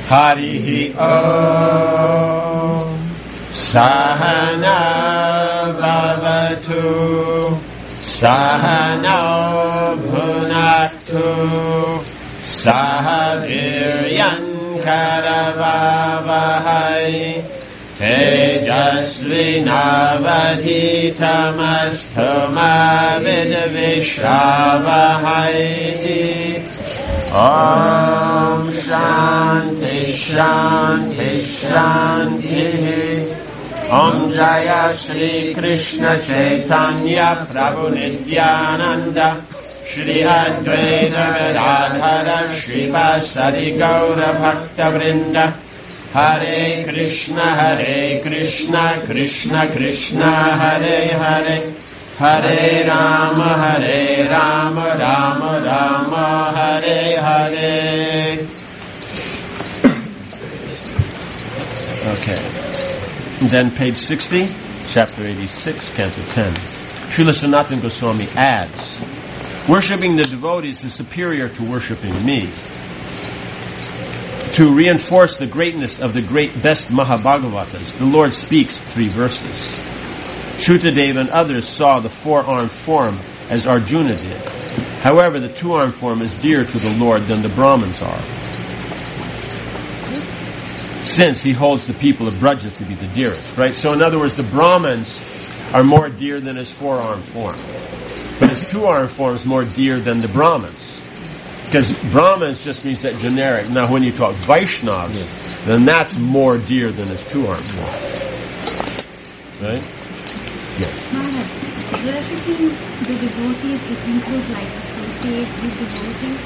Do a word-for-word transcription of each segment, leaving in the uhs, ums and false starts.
Harihi Om. Sahana Bhavatu. Sahana Bhunaktu. Sahaviryan Karavavahai. Tejasvinavadhitamastu ma vidvishavahai. Om Shanti Shanti Shanti. Om Jaya Shri Krishna Chaitanya Prabhu Nityananda Shri Advaita Gadadhara Shri Vasari Gaura Bhakta Vrinda. Hare Krishna Hare Krishna Krishna Krishna Hare Hare. Hare Rama Hare Rama Rama Rama Hare Hare. Okay. And then page sixty, chapter eighty-six, canto ten. Srila Sanatana Goswami adds, worshipping the devotees is superior to worshipping me. To reinforce the greatness of the great best Mahabhagavatas, the Lord speaks three verses. Shrutadeva and others saw the four-armed form as Arjuna did. However, the two-armed form is dearer to the Lord than the Brahmins are, since he holds the people of Braja to be the dearest, right? So in other words, the Brahmins are more dear than his four-armed form. But his two-armed form is more dear than the Brahmins. Because Brahmins just means that generic. Now when you talk Vaishnavas, yes, then that's more dear than his two-armed form. Right? Yes. Maharaj, worshipping the devotees, it includes like associate with devotees?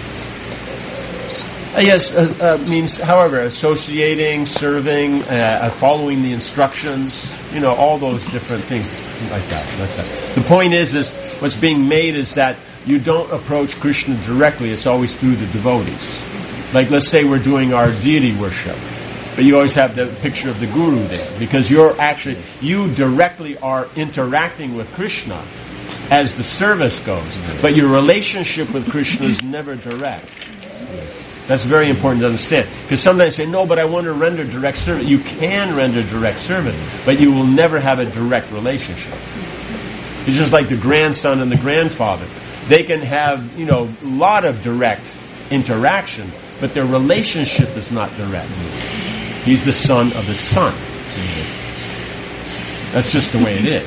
Uh, yes, uh, uh, means, however, associating, serving, uh, following the instructions, you know, all those different things like that. That's that. The point is, is what's being made is that you don't approach Krishna directly, it's always through the devotees. Like, let's say we're doing our deity worship, but you always have the picture of the guru there, because you're actually, you directly are interacting with Krishna as the service goes, but your relationship with Krishna is never direct. That's very important to understand. Because sometimes you say, no, but I want to render direct service. You can render direct service, but you will never have a direct relationship. It's just like the grandson and the grandfather. They can have, you know, a lot of direct interaction, but their relationship is not direct. He's the son of the son. That's just the way it is.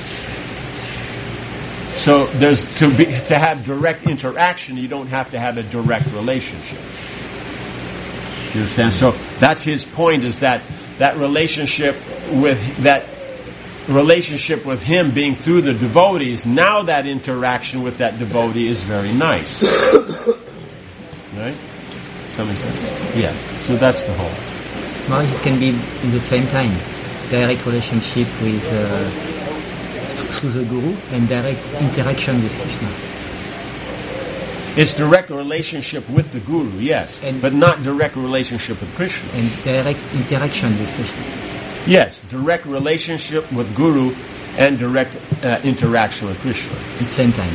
So there's to be to have direct interaction, you don't have to have a direct relationship. You understand? So that's his point, is that that relationship with that relationship with him being through the devotees, now that interaction with that devotee is very nice. Right? Does that make sense? Yeah. So that's the whole. Well, it can be in the same time direct relationship with uh, through the Guru and direct interaction with Krishna. It's direct relationship with the Guru, yes, and but not direct relationship with Krishna. And direct interaction with Krishna. Yes, direct relationship with Guru and direct uh, interaction with Krishna. At the same time.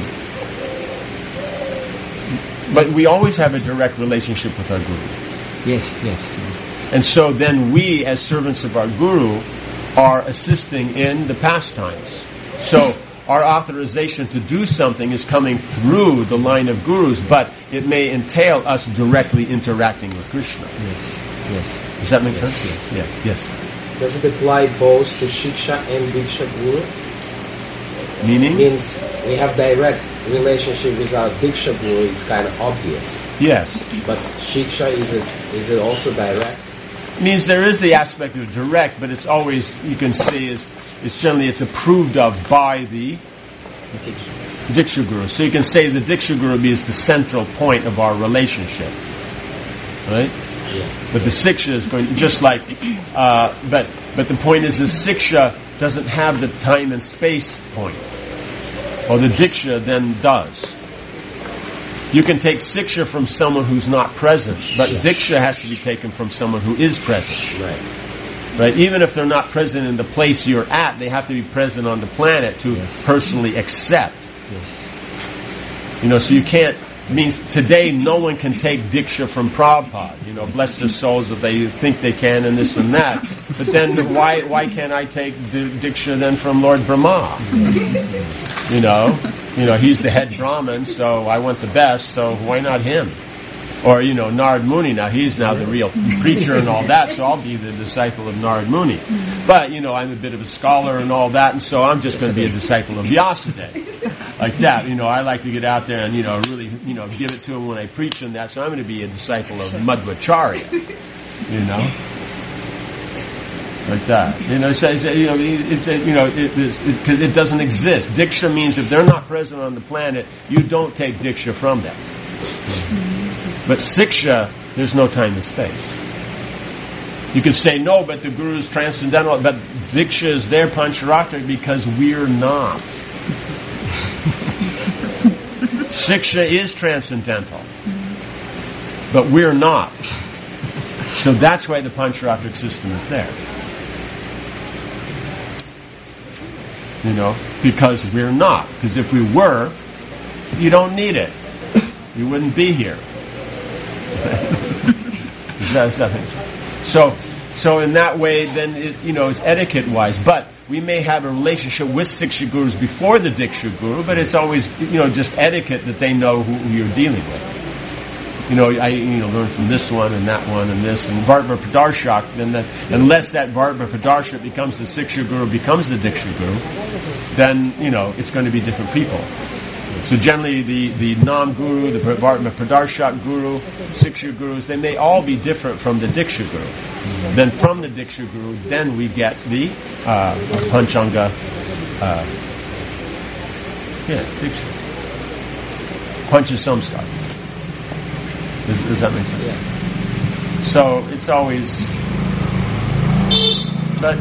But we always have a direct relationship with our Guru. Yes, yes. And so then we, as servants of our Guru, are assisting in the pastimes. So our authorization to do something is coming through the line of Gurus, but it may entail us directly interacting with Krishna. Yes, yes. Does that make yes. sense? Yes. Yeah. Yes. Does it apply both to Shiksha and Diksha Guru? Meaning? It means we have direct relationship with our Diksha Guru, it's kind of obvious. Yes. But Shiksha, is it is it also direct? It means there is the aspect of direct, but it's always, you can say, is it's generally it's approved of by the Diksha. Diksha Guru. So you can say the Diksha Guru is the central point of our relationship. Right? Yeah. But the Siksha is going, just like, uh, but but the point is the Siksha doesn't have the time and space point. Or the Diksha then does. You can take Siksha from someone who's not present, but yes. Diksha has to be taken from someone who is present. Right. Right? Even if they're not present in the place you're at, they have to be present on the planet to yes. personally accept. Yes. You know, so you can't means today no one can take Diksha from Prabhupada. You know, bless their souls if they think they can and this and that. But then why why can't I take the Diksha then from Lord Brahma? You know, you know he's the head Brahmin, so I want the best. So why not him? Or, you know, Narad Muni, now he's now the real preacher and all that, so I'll be the disciple of Narad Muni. But, you know, I'm a bit of a scholar and all that, and so I'm just going to be a disciple of Vyasadeva. Like that, you know, I like to get out there and, you know, really, you know, give it to him when I preach and that, so I'm going to be a disciple of Madhvacharya. You know? Like that. You know, it says, you know, it's, you know, because it, it, it doesn't exist. Diksha means if they're not present on the planet, you don't take Diksha from them. But Siksha, there's no time and space. You could say, no, but the Guru is transcendental, but Diksha is there, Pancharatrik, because we're not. Siksha is transcendental, but we're not. So that's why the Pancharatrik system is there. You know, because we're not. Because if we were, you don't need it. You wouldn't be here. Does that, does that make sense? So, so in that way, then it, you know, it's etiquette-wise. But we may have a relationship with Siksha Gurus before the Diksha Guru, but it's always, you know, just etiquette that they know who, who you're dealing with. You know, I you know learn from this one and that one and this and Vartma Pradarshak. Then that unless that Vartma Pradarshak becomes the Siksha Guru, becomes the Diksha Guru, then you know it's going to be different people. So generally, the, the non-guru, the Vartma Pradarshak guru, Siksha gurus, they may all be different from the Diksha guru. Mm-hmm. Then from the Diksha guru, then we get the uh, Panchanga, uh, yeah, Diksha. Pancha Samskar. Does, does that make sense? Yeah. So it's always, but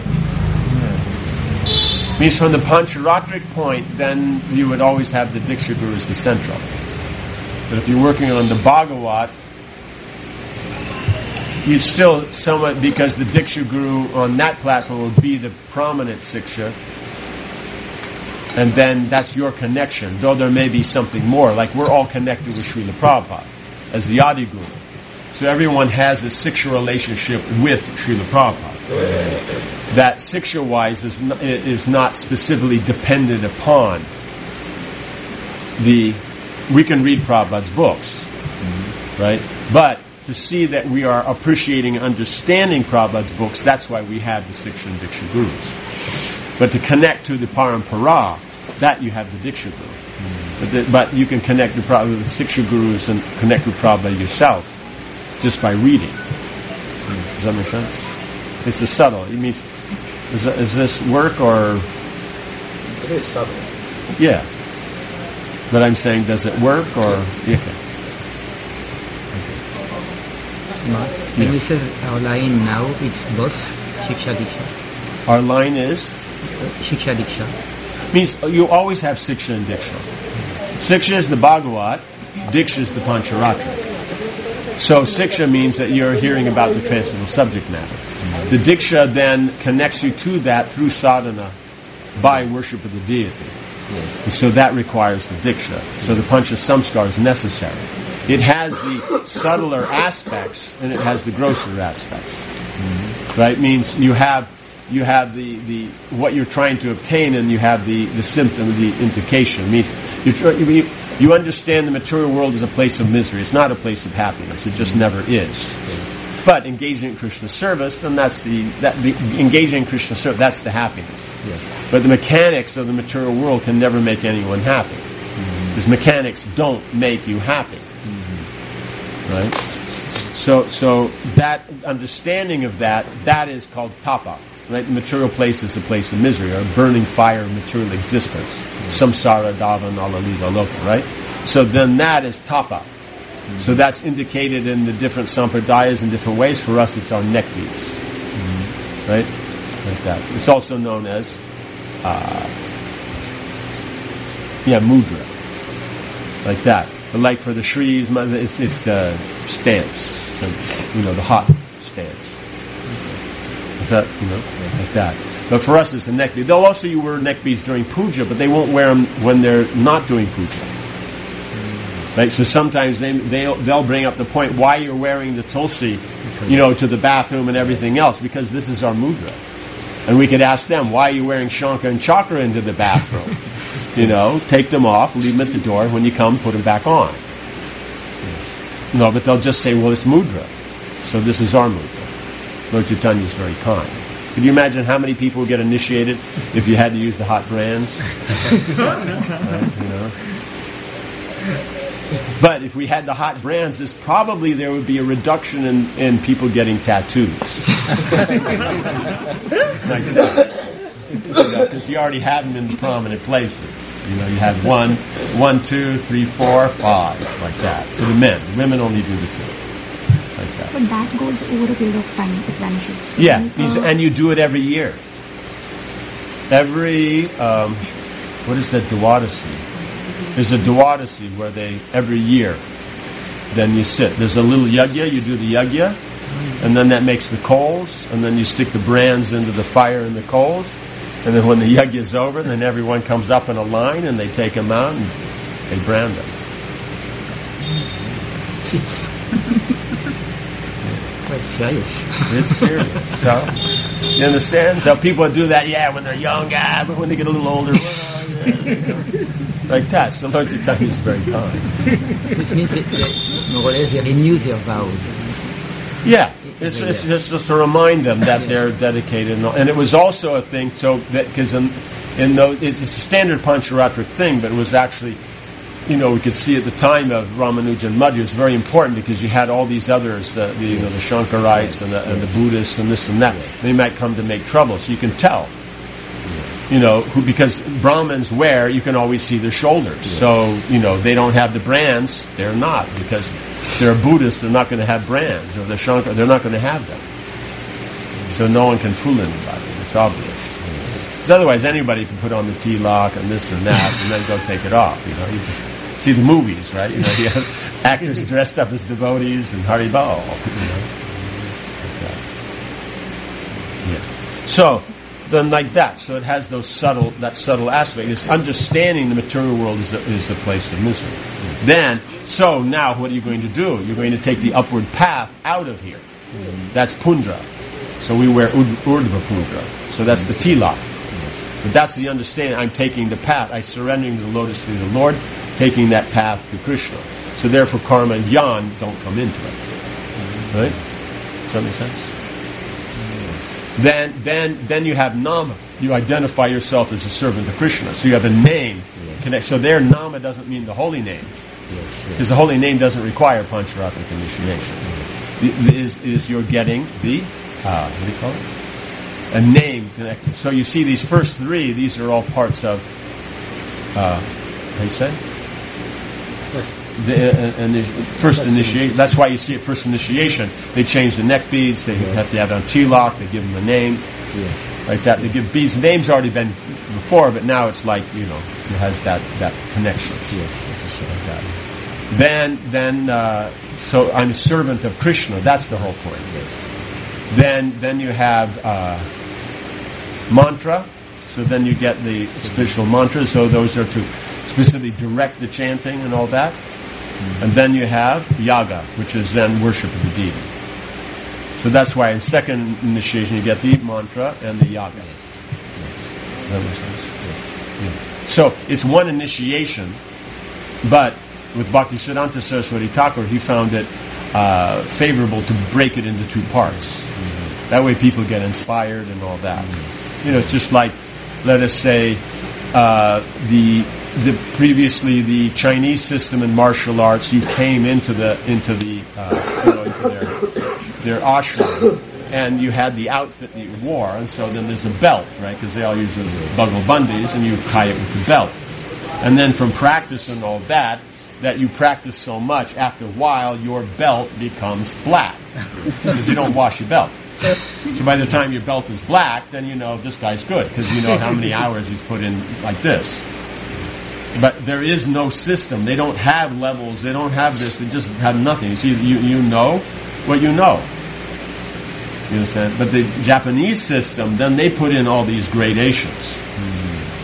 means from the Pancharatrik point, then you would always have the Diksha Guru as the central. But if you're working on the Bhagavat, you still somewhat, because the Diksha Guru on that platform would be the prominent Siksha, and then that's your connection, though there may be something more, like we're all connected with Srila Prabhupada as the Adi Guru. So everyone has a Siksha relationship with Srila Prabhupada. That Siksha-wise is not, is not specifically dependent upon the... We can read Prabhupada's books, mm-hmm. right? But to see that we are appreciating and understanding Prabhupada's books, that's why we have the Siksha and Diksha Gurus. But to connect to the Parampara, that you have the Diksha Guru. Mm-hmm. But, the, but you can connect to Prabhupada, the Siksha Gurus and connect with Prabhupada yourself just by reading. Mm-hmm. Does that make sense? It's a subtle. It means, is, is this work or? It is subtle. Yeah. But I'm saying, does it work or? Yeah. Okay. When yeah. we say our line now, it's both Shiksha Diksha. Our line is? Shiksha Diksha. Means you always have Siksha and Diksha. Siksha is the Bhagavat, Diksha is the Pancharatrik. So Siksha means that you're hearing about the transcendental subject matter. The Diksha then connects you to that through sadhana by worship of the deity. Yes. And so that requires the Diksha. So the Pancha Samskar is necessary. It has the subtler aspects and it has the grosser aspects. Mm-hmm. Right? Means you have you have the, the what you're trying to obtain and you have the, the symptom, the indication. It means you, you you understand the material world is a place of misery. It's not a place of happiness. It just never is. But engaging in Krishna service, then that's the that the, engaging in Krishna service. That's the happiness. Yes. But the mechanics of the material world can never make anyone happy, mm-hmm. because mechanics don't make you happy, mm-hmm. right? So, so that understanding of that that is called tapa. Right? The material place is a place of misery, or a burning fire of material existence. Mm-hmm. Samsara, dava, nalalila, loka. Right? So then that is tapa. Mm-hmm. So that's indicated in the different sampradayas in different ways. For us, it's our neck beads. Mm-hmm. Right? Like that. It's also known as, uh, yeah, mudra. Like that. But like for the Shris, it's, it's the stance. You know, the hot stance. Is that, you know, like that. But for us, it's the neck beads. They'll also you wear neck beads during puja, but they won't wear them when they're not doing puja. Right? So sometimes they they'll, they'll bring up the point why you're wearing the tulsi, you know, to the bathroom and everything else, because this is our mudra. And we could ask them, why are you wearing Shanka and Chakra into the bathroom? You know, take them off, leave them at the door. When you come, put them back on. No, but they'll just say, well, it's mudra. So this is our mudra. Lord Chaitanya is very kind. Could you imagine how many people would get initiated if you had to use the hot brands? Right, you know? But if we had the hot brands, this probably there would be a reduction in, in people getting tattoos. Like that. Because you already had them in the prominent places. You know, you had one, one, two, three, four, five, like that. For the men. The women only do the two. Like that. But that goes over a period of time, it vanishes. So yeah, uh, and you do it every year. Every, um, what is that, Dwadasi? There's a Dwadasi where they, every year, then you sit. There's a little yagya, you do the yagya, and then that makes the coals, and then you stick the brands into the fire and the coals, and then when the yagya is over, then everyone comes up in a line, and they take them out, and they brand them. Quite serious. It's serious. So, you understand? So people do that, yeah, when they're young, ah, but when they get a little older, well, yeah, like that. So Lord Chaitanya is very kind. Which means that they, more or less, they renew their vows. Yeah, it's, it's just, just to remind them that they're dedicated, and, all. And it was also a thing. So that because in, in those, it's a standard Pancharatric thing, but it was actually, you know, we could see at the time of Ramanuja and Madhya, it was very important because you had all these others, the, the you know the Shankarites and the, and the Buddhists and this and that. They might come to make trouble, so you can tell. You know, who, because Brahmins wear, you can always see their shoulders. Yes. So, you know, they don't have the brands, they're not. Because they're Buddhists, they're not going to have brands. Or they're Shankar, they're not going to have them. So no one can fool anybody. It's obvious. Because otherwise anybody can put on the tilak and this and that and then go take it off. You know, you just see the movies, right? You know, you have actors dressed up as devotees and Haribol. You know? Okay. Yeah. So, then like that, so it has those subtle, that subtle aspect. It's understanding the material world is the, is the place of misery. Mm-hmm. Then, so now what are you going to do? You're going to take the upward path out of here. Mm-hmm. That's pundra. So we wear ud- urdhva pundra. So that's the tilak. Mm-hmm. But that's the understanding. I'm taking the path. I'm surrendering to the lotus feet of the Lord, taking that path to Krishna. So therefore karma and jnana don't come into it. Mm-hmm. Right? Does that make sense? Then, then, then you have nama. You identify yourself as a servant of Krishna. So you have a name. Yes. Connect. So there, nama doesn't mean the holy name, yes, because yes. the holy name doesn't require Pancharatric initiation. Yes. It is, is you're getting the uh, what do you call it? A name connected. So you see these first three. These are all parts of. Uh, how do you say? The, uh, and the first initiation. That's why you see it first initiation. They change the neck beads. They yes. have to have on tilak. They give them a name, yes. like that. They give beads. The name's already been before, but now it's like you know it has that that connection. Yes, like that. Then then uh, so I'm a servant of Krishna. That's the whole point. Yes. Then then you have uh, mantra. So then you get the special mantras. So those are to specifically direct the chanting and all that. And then you have yaga, which is then worship of the deity. So that's why in second initiation you get the mantra and the yaga. Does that make sense? Yeah. So it's one initiation, but with Bhaktisiddhanta Saraswati Thakur, he found it uh, favorable to break it into two parts. Mm-hmm. That way people get inspired and all that. Mm-hmm. You know, it's just like, let us say, uh, the the previously the Chinese system in martial arts. You came into the into the uh, you know into their their ashram, and you had the outfit that you wore, and so then there's a belt, right? Because they all use those bugle bundis, and you tie it with the belt. And then from practice and all that, that you practice so much, after a while your belt becomes black because you don't wash your belt. So by the time your belt is black, then you know this guy's good because you know how many hours he's put in like this. But there is no system. They don't have levels. They don't have this. They just have nothing. You see, you you know what you know. You understand? But the Japanese system, then they put in all these gradations. Mm.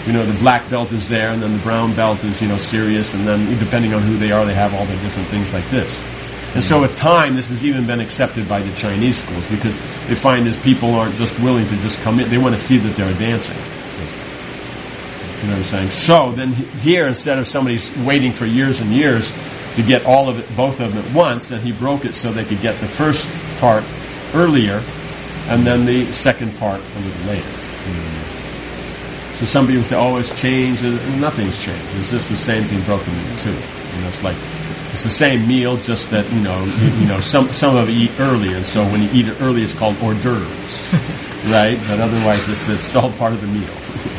You know, the black belt is there, and then the brown belt is, you know, serious, and then depending on who they are, they have all the different things like this. And so with time, this has even been accepted by the Chinese schools, because they find as people aren't just willing to just come in, they want to see that they're advancing. You know what I'm saying? So then here, instead of somebody waiting for years and years to get all of it, both of them at once, then he broke it so they could get the first part earlier, and then the second part a little later. Mm-hmm. So some people say, oh, it's changed. Nothing's changed. It's just the same thing broken into two. You know, it's like, it's the same meal, just that, you know, you, you know, some some of it eat early, and so when you eat it early, it's called hors d'oeuvres, right? But otherwise, it's, it's all part of the meal.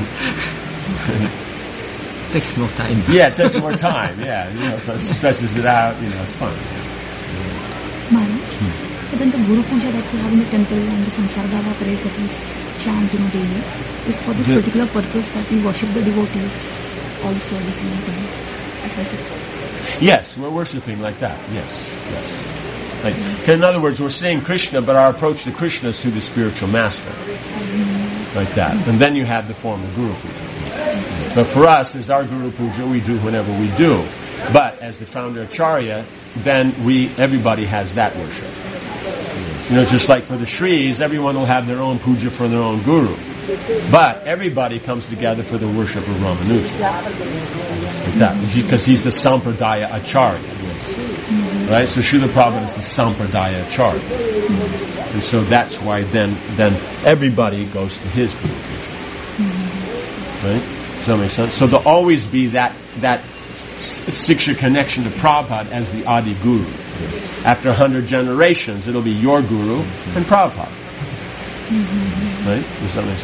Takes more time. Yeah, it takes more time. Yeah, you know, it stretches it out. You know, it's fun. Maharaj, so then the Guru Puja that we have in the temple and the Samsargava praise that we chant, you know, daily, is for this The- particular purpose that we worship the devotees also this same thing. That was it. Yes, we're worshiping like that. Yes, yes. Like, in other words, we're saying Krishna, but our approach to Krishna is through the spiritual master, like that. And then you have the form of Guru Puja. But for us, as our Guru Puja, we do whenever we do. But as the founder Acharya, then we everybody has that worship. You know, just like for the Shris, everyone will have their own puja for their own guru. But everybody comes together for the worship of Ramanuja. Like that. Because he's the Sampradaya Acharya. Right? So Srila Prabhupada is the Sampradaya Acharya. And so that's why then then everybody goes to his guru puja. Right? Does that make sense? So there'll always be that that Siksha connection to Prabhupada as the Adi Guru. After a hundred generations, it'll be your Guru and Prabhupada. Mm-hmm. Right? Does that make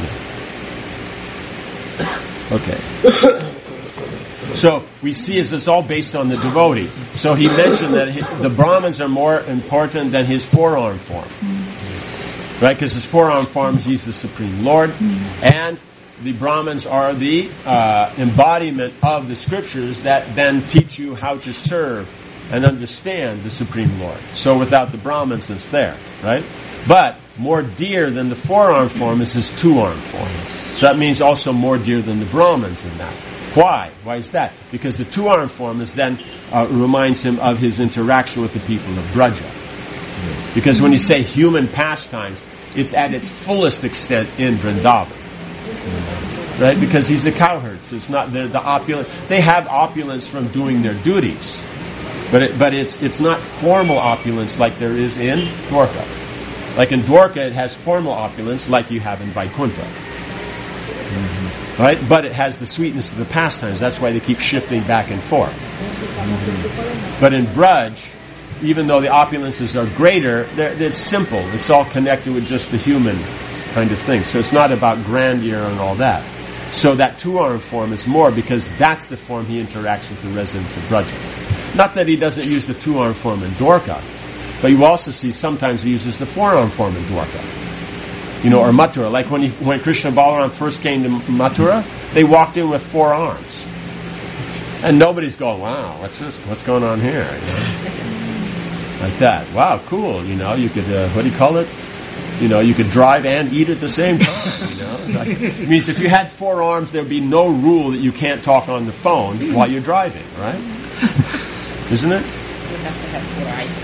sense? Yeah. Okay. So we see as it's all based on the devotee. So he mentioned that he, the Brahmins are more important than his forearm form. Right? Because his forearm form is he's the Supreme Lord. And the Brahmins are the uh, embodiment of the scriptures that then teach you how to serve and understand the Supreme Lord. So without the Brahmins, it's there, right? But more dear than the forearm form is his two-arm form. So that means also more dear than the Brahmins in that. Why? Why is that? Because the two-arm form is then uh, reminds him of his interaction with the people of Braja. Because when you say human pastimes, it's at its fullest extent in Vrindavan. Right? Because he's a cowherd, so it's not the, the opulence. They have opulence from doing their duties, but it, but it's it's not formal opulence like there is in Dwarka. Like in Dwarka, it has formal opulence like you have in Vaikuntha. Mm-hmm. Right? But it has the sweetness of the pastimes. That's why they keep shifting back and forth. Mm-hmm. But in Braj, even though the opulences are greater, it's simple. It's all connected with just the human kind of thing. So it's not about grandeur and all that. So that two-arm form is more because that's the form he interacts with the residents of Braja. Not that he doesn't use the two-arm form in Dwarka, but you also see sometimes he uses the four-arm form in Dwarka. You know, or Mathura. Like when he, when Krishna Balaram first came to Mathura, they walked in with four arms. And nobody's going, wow, what's this? What's going on here? You know? Like that. Wow, cool. You know, you could, uh, what do you call it? You know, you could drive and eat at the same time, you know. Like, it means if you had four arms, there'd be no rule that you can't talk on the phone while you're driving, right? Isn't it? You have to have four eyes.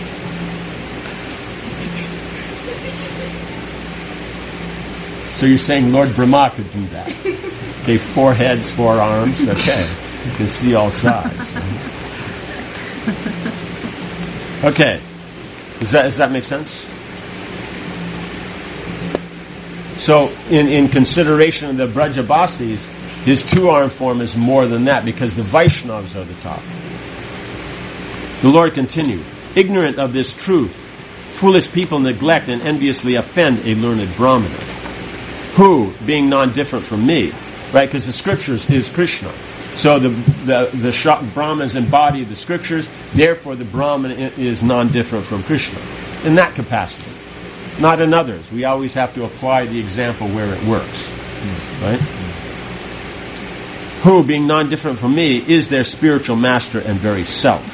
So you're saying Lord Brahma could do that? Okay, four heads, four arms, okay. You can see all sides. Okay. Does that, does that make sense? So, in, in consideration of the Brajabasis, his two-arm form is more than that because the Vaishnavas are the top. The Lord continued, ignorant of this truth, foolish people neglect and enviously offend a learned Brahmana, who, being non-different from me, right, because the scriptures is Krishna. So the, the, the Brahmins embody the scriptures, therefore the Brahman is non-different from Krishna. In that capacity. Not in others. We always have to apply the example where it works. Right? Who, being non-different from me, is their spiritual master and very self.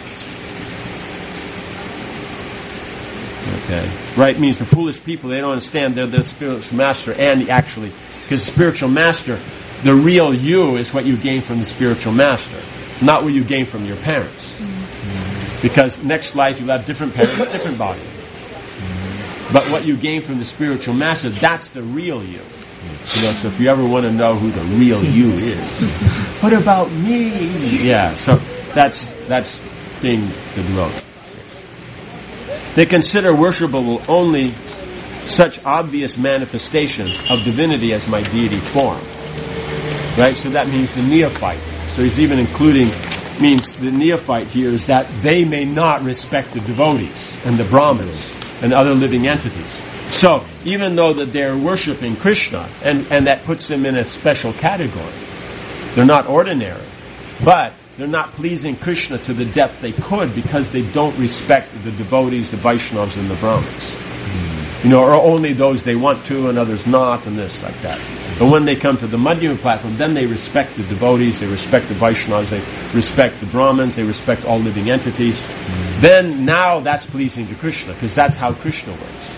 Okay. Right means the foolish people, they don't understand they're their spiritual master and actually, because the spiritual master The real you is what you gain from the spiritual master, not what you gain from your parents. Because next life you'll have different parents, different body. But what you gain from the spiritual master, that's the real you. You know, so if you ever want to know who the real you is, what about me? Yeah, so that's that's being the devotee. They consider worshipable only such obvious manifestations of divinity as my deity form. Right? So that means the neophyte. So he's even including, means the neophyte here is that they may not respect the devotees and the Brahmins and other living entities. So, even though that they're worshipping Krishna, and, and that puts them in a special category, they're not ordinary, but they're not pleasing Krishna to the depth they could because they don't respect the devotees, the Vaishnavas, and the Brahmins. You know, or only those they want to and others not, and this, like that. But when they come to the Madhyama platform, then they respect the devotees, they respect the Vaishnavas, they respect the Brahmins, they respect all living entities. Mm. Then, now that's pleasing to Krishna, because that's how Krishna works.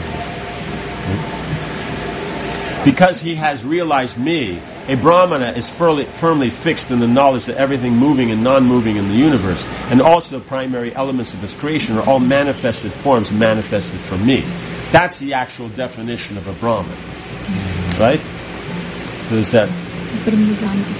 Because he has realized me, a Brahmana is firmly, firmly fixed in the knowledge that everything moving and non-moving in the universe, and also the primary elements of his creation, are all manifested forms manifested from me. That's the actual definition of a Brahman. Right? So is that Brahma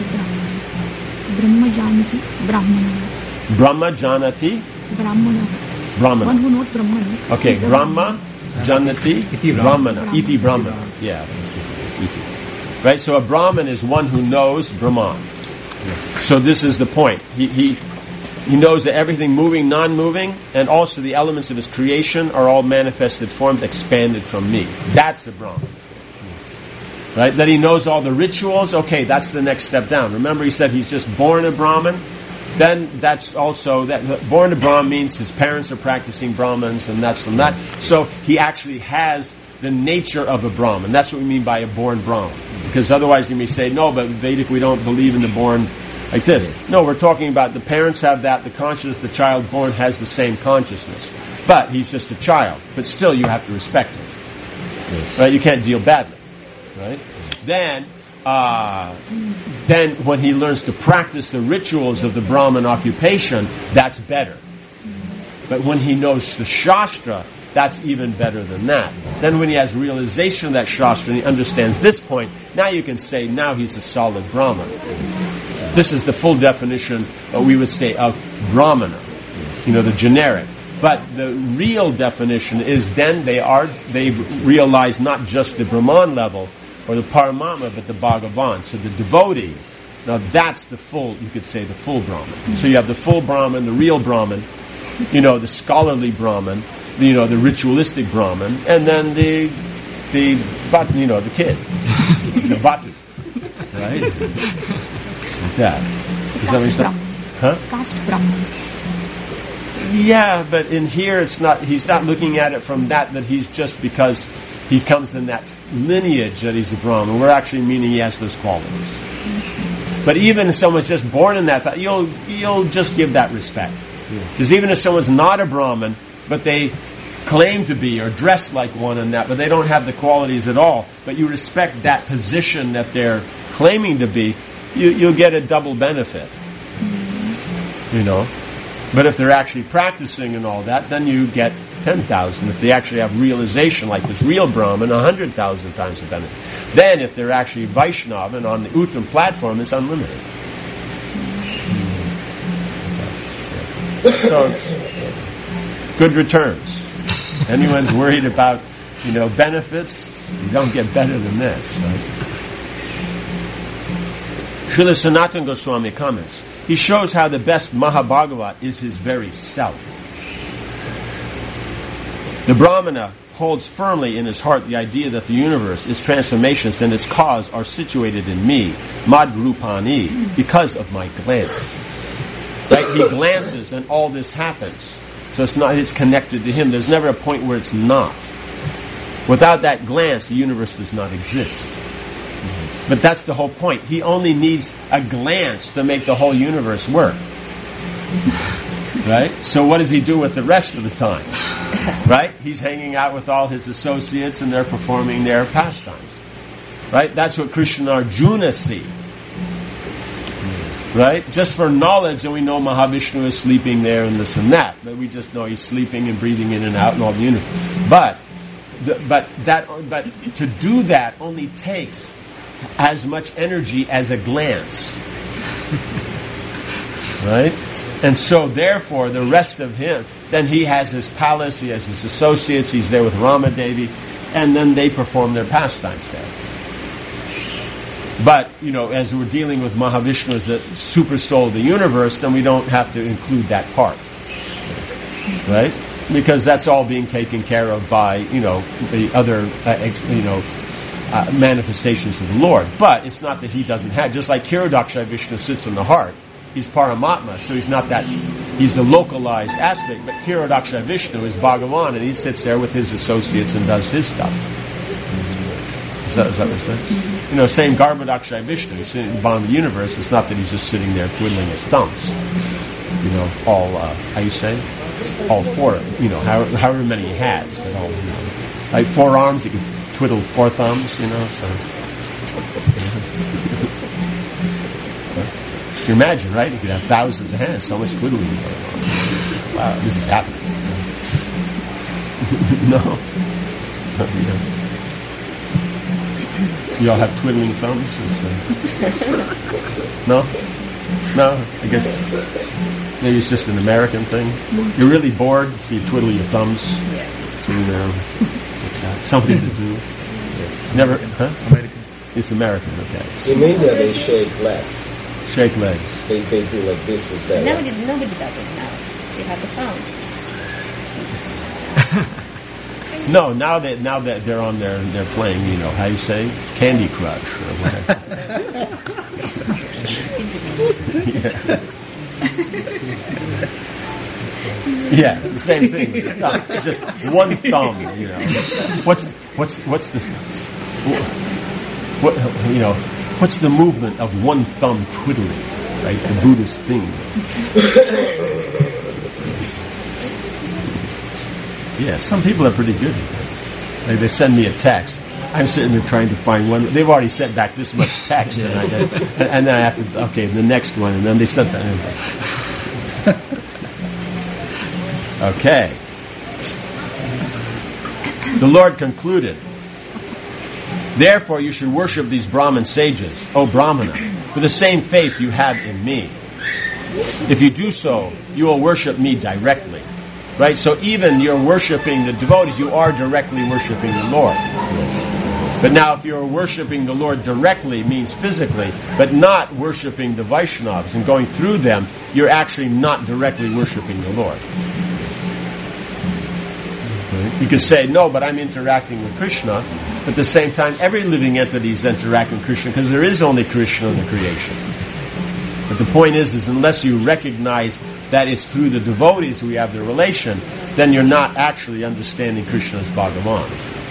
Janati Brahmana. Brahma Janati Brahmana. Brahmana. One who knows Brahman. Okay, Brahma Janati Iti Brahmana. Brahmana. Iti Brahmana. Yeah. It's Iti. Right? So a Brahman is one who knows Brahman. Yes. So this is the point. He, he, he knows that everything moving, non-moving, and also the elements of his creation are all manifested forms expanded from me. That's the Brahman. Right? That he knows all the rituals. Okay, that's the next step down. Remember he said he's just born a Brahman? Then that's also, that born a Brahman means his parents are practicing Brahmins, and that's from that. So he actually has the nature of a Brahman. That's what we mean by a born Brahman. Because otherwise you may say, no, but Vedic we don't believe in the born like this. No, we're talking about the parents have that, the consciousness, the child born has the same consciousness. But he's just a child. But still you have to respect him. Yes. Right? You can't deal badly. Right? Then, uh, then when he learns to practice the rituals of the Brahmin occupation, that's better. But when he knows the Shastra, that's even better than that. Then when he has realization of that Shastra and he understands this point, now you can say, now he's a solid Brahman. This is the full definition, what we would say, of Brahmana. You know, the generic. But the real definition is then they are, they realize not just the Brahman level, or the Paramatma, but the Bhagavan. So the devotee, now that's the full, you could say, the full Brahman. Mm-hmm. So you have the full Brahman, the real Brahman, you know, the scholarly Brahman, the, you know, the ritualistic Brahman, and then the, the, you know, the kid, the Batu, right? Like that. Does that make sense? Huh? Caste Brahman. Yeah, but in here it's not, he's not looking at it from that, that he's just because he comes in that lineage that he's a Brahman. We're actually meaning he has those qualities. But even if someone's just born in that, you'll you'll just give that respect. Because even if someone's not a Brahman, but they claim to be or dress like one in that, but they don't have the qualities at all, but you respect that position that they're claiming to be, you, you'll get a double benefit. You know? But if they're actually practicing and all that, then you get ten thousand. If they actually have realization, like this real Brahman, one hundred thousand times the benefit. Then if they're actually Vaishnava and on the Uttam platform, it's unlimited. So it's good returns. Anyone's worried about, you know, benefits, you don't get better than this, right? Srila Sanatana Goswami comments, he shows how the best Mahabhagavat is his very self. The Brahmana holds firmly in his heart the idea that the universe, its transformations, and its cause are situated in me, Madrupani, because of my glance. Right? He glances and all this happens. So it's not, it's connected to him. There's never a point where it's not. Without that glance, the universe does not exist. But that's the whole point. He only needs a glance to make the whole universe work. Right? So what does he do with the rest of the time? Right? He's hanging out with all his associates and they're performing their pastimes. Right? That's what Krishna and Arjuna see. Right? Just for knowledge, and we know Mahavishnu is sleeping there and this and that, but we just know he's sleeping and breathing in and out and all the universe. But, the, but that, but to do that only takes as much energy as a glance. Right? And so therefore the rest of him, then he has his palace, he has his associates, he's there with Ramadevi, and then they perform their pastimes there. But, you know, as we're dealing with Mahavishnu as the super soul of the universe, then we don't have to include that part. Right? Because that's all being taken care of by, you know, the other, uh, ex, you know, uh, manifestations of the Lord. But it's not that he doesn't have, just like Kirodakshaya Vishnu sits in the heart, he's Paramatma, so he's not that, he's the localized aspect, but Kirodakshaya Vishnu is Bhagavan, and he sits there with his associates and does his stuff. Is that, is that what it says? You know, same Garbhodakshaya Vishnu, he's sitting beyond the universe. It's not that he's just sitting there twiddling his thumbs. You know, all, uh, how you say? All four, you know, however, however many he has. They're all, you know, like four arms, you can twiddle four thumbs, you know, so. You can imagine, right? You could have thousands of hands, so much twiddling going on. Wow, this is happening. No. Yeah. You all have twiddling thumbs? Uh, no? No? I guess maybe it's just an American thing. You're really bored, so you twiddle your thumbs. So, you know, something to do. Never, huh? American. It's American, okay. In India, they shake legs. Shake legs. They, they do like this with their Nobody, legs. nobody does it now. You have the phone. No, now that now that they're on there, they're playing. You know how you say Candy Crush or whatever. yeah. yeah, it's the same thing. With the thumb. It's just one thumb. You know, what's what's what's the what you know what's the movement of one thumb twiddling? Right, the Buddhist thing. Yeah, some people are pretty good. Like they send me a text. I'm sitting there trying to find one. They've already sent back this much text, and, I, and then I have to, okay, the next one, and then they sent that. Okay. The Lord concluded, therefore you should worship these Brahmin sages, O Brahmana, with the same faith you have in me. If you do so, you will worship me directly. Right? So even you're worshiping the devotees, you are directly worshiping the Lord. But now if you're worshiping the Lord directly, means physically, but not worshiping the Vaishnavas and going through them, you're actually not directly worshiping the Lord. Right? You could say, no, but I'm interacting with Krishna, but at the same time, every living entity is interacting with Krishna, because there is only Krishna in the creation. But the point is, is unless you recognize that it's through the devotees we have the relation, then you're not actually understanding Krishna as Bhagavan.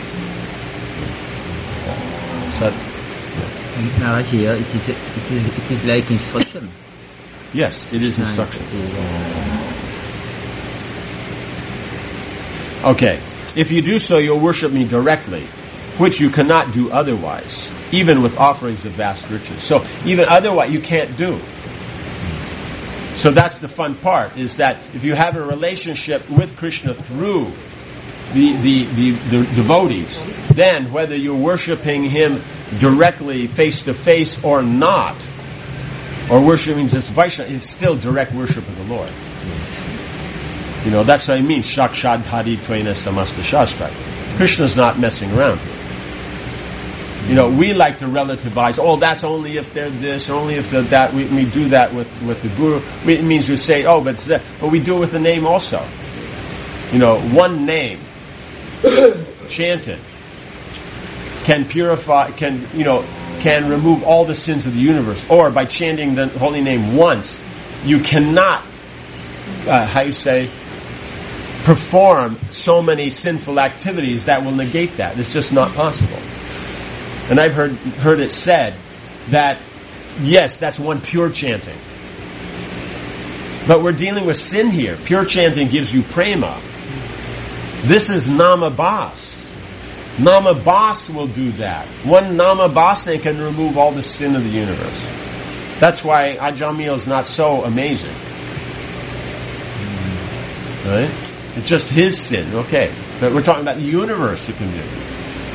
So, And Maharaj, here, it is, it is, it is like instruction. yes, it is instruction. uh, Okay. If you do so, you'll worship me directly, which you cannot do otherwise, even with offerings of vast riches. So, even otherwise, you can't do. So that's the fun part, is that if you have a relationship with Krishna through the, the, the, the devotees, then whether you're worshiping him directly, face to face, or not, or worshiping just Vaishnava, is still direct worship of the Lord. You know, that's what I mean, Shakshad Dhari Tvena Samasta Shastra. Krishna's not messing around here. You know, we like to relativize, oh, that's only if they're this, only if they're that. We, we do that with, with the Guru. We, it means we say, oh, but it's that. But we do it with the name also. You know, one name chanted can purify, can, you know, can remove all the sins of the universe. Or by chanting the holy name once, you cannot, uh, how you say, perform so many sinful activities that will negate that. It's just not possible. And I've heard heard it said that, yes, that's one pure chanting. But we're dealing with sin here. Pure chanting gives you prema. This is nama bas. Namabas will do that. One Namabasne can remove all the sin of the universe. That's why Ajamil is not so amazing. Right? It's just his sin, okay. But we're talking about the universe who can do it.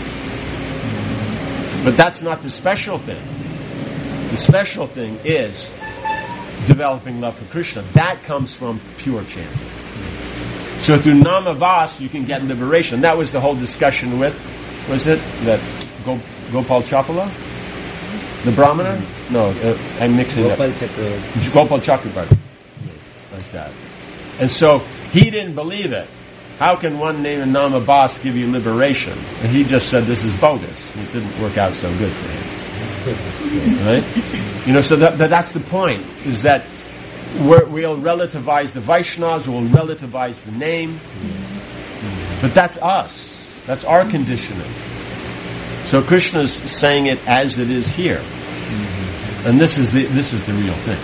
But that's not the special thing. The special thing is developing love for Krishna. That comes from pure chanting. So through Namavas you can get liberation. That was the whole discussion with, was it, that Go, Gopal Chapala? The Brahmana? No, uh, I'm mixing Gopal up. Chakravarti. Gopal Chakravarti. Like that. And so he didn't believe it. How can one named Namabas give you liberation? And he just said this is bogus. It didn't work out so good for him. Right? You know, so that, that, that's the point, is that we're, we'll relativize the Vaishnavas, we'll relativize the name. But that's us. That's our conditioning. So Krishna's saying it as it is here. And this is the, this is the real thing.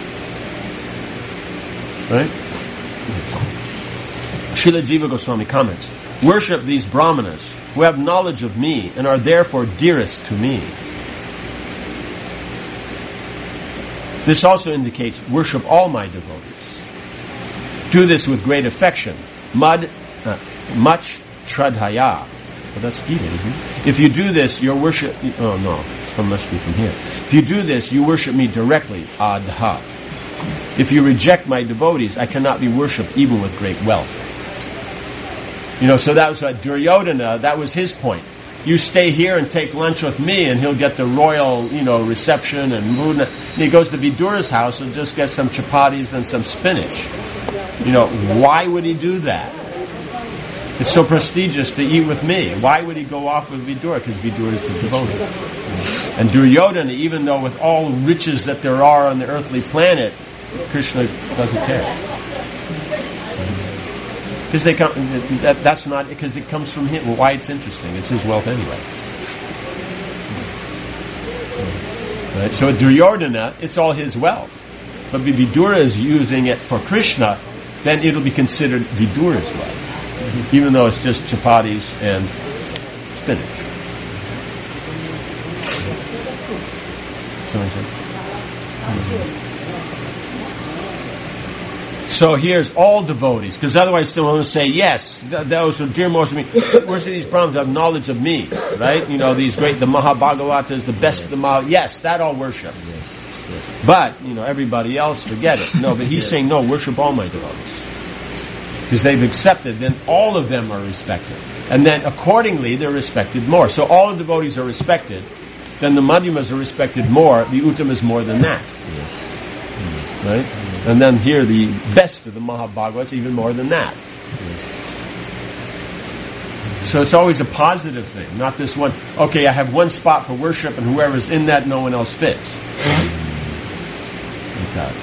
Right? Srila Jiva Goswami comments, worship these brahmanas who have knowledge of me and are therefore dearest to me. This also indicates worship all my devotees. Do this with great affection. Mud, uh, much tradhaya. Well, that's Gita, isn't it? If you do this, your worship... Oh, no. It must be from here. If you do this, you worship me directly. Adha. If you reject my devotees, I cannot be worshipped even with great wealth. You know, so that was what Duryodhana, that was his point. You stay here and take lunch with me and he'll get the royal, you know, reception and mood. And he goes to Vidura's house and just gets some chapatis and some spinach. You know, why would he do that? It's so prestigious to eat with me. Why would he go off with Vidura? Because Vidura is the devotee. And Duryodhana, even though with all riches that there are on the earthly planet, Krishna doesn't care. Because they come, that, that's not, because it comes from him. Well, why it's interesting? It's his wealth anyway. Right? So at Duryodhana, it's all his wealth. But if Vidura is using it for Krishna, then it'll be considered Vidura's wealth. Even though it's just chapatis and spinach. So here's all devotees, because otherwise someone will say, yes, th- those who dear most of me, worship these Brahmins have knowledge of me, right? You know, these great, the Mahabhagavata is the best of the Maha, yes, that all worship. But, you know, everybody else, forget it. No, but he's saying, no, worship all my devotees. Because they've accepted, then all of them are respected. And then accordingly, they're respected more. So all the devotees are respected, then the Madhyamas are respected more, the Uttamas more than that. Right? And then here, the best of the Mahabhagavats, even more than that. So it's always a positive thing, not this one, okay, I have one spot for worship, and whoever's in that, no one else fits. Okay.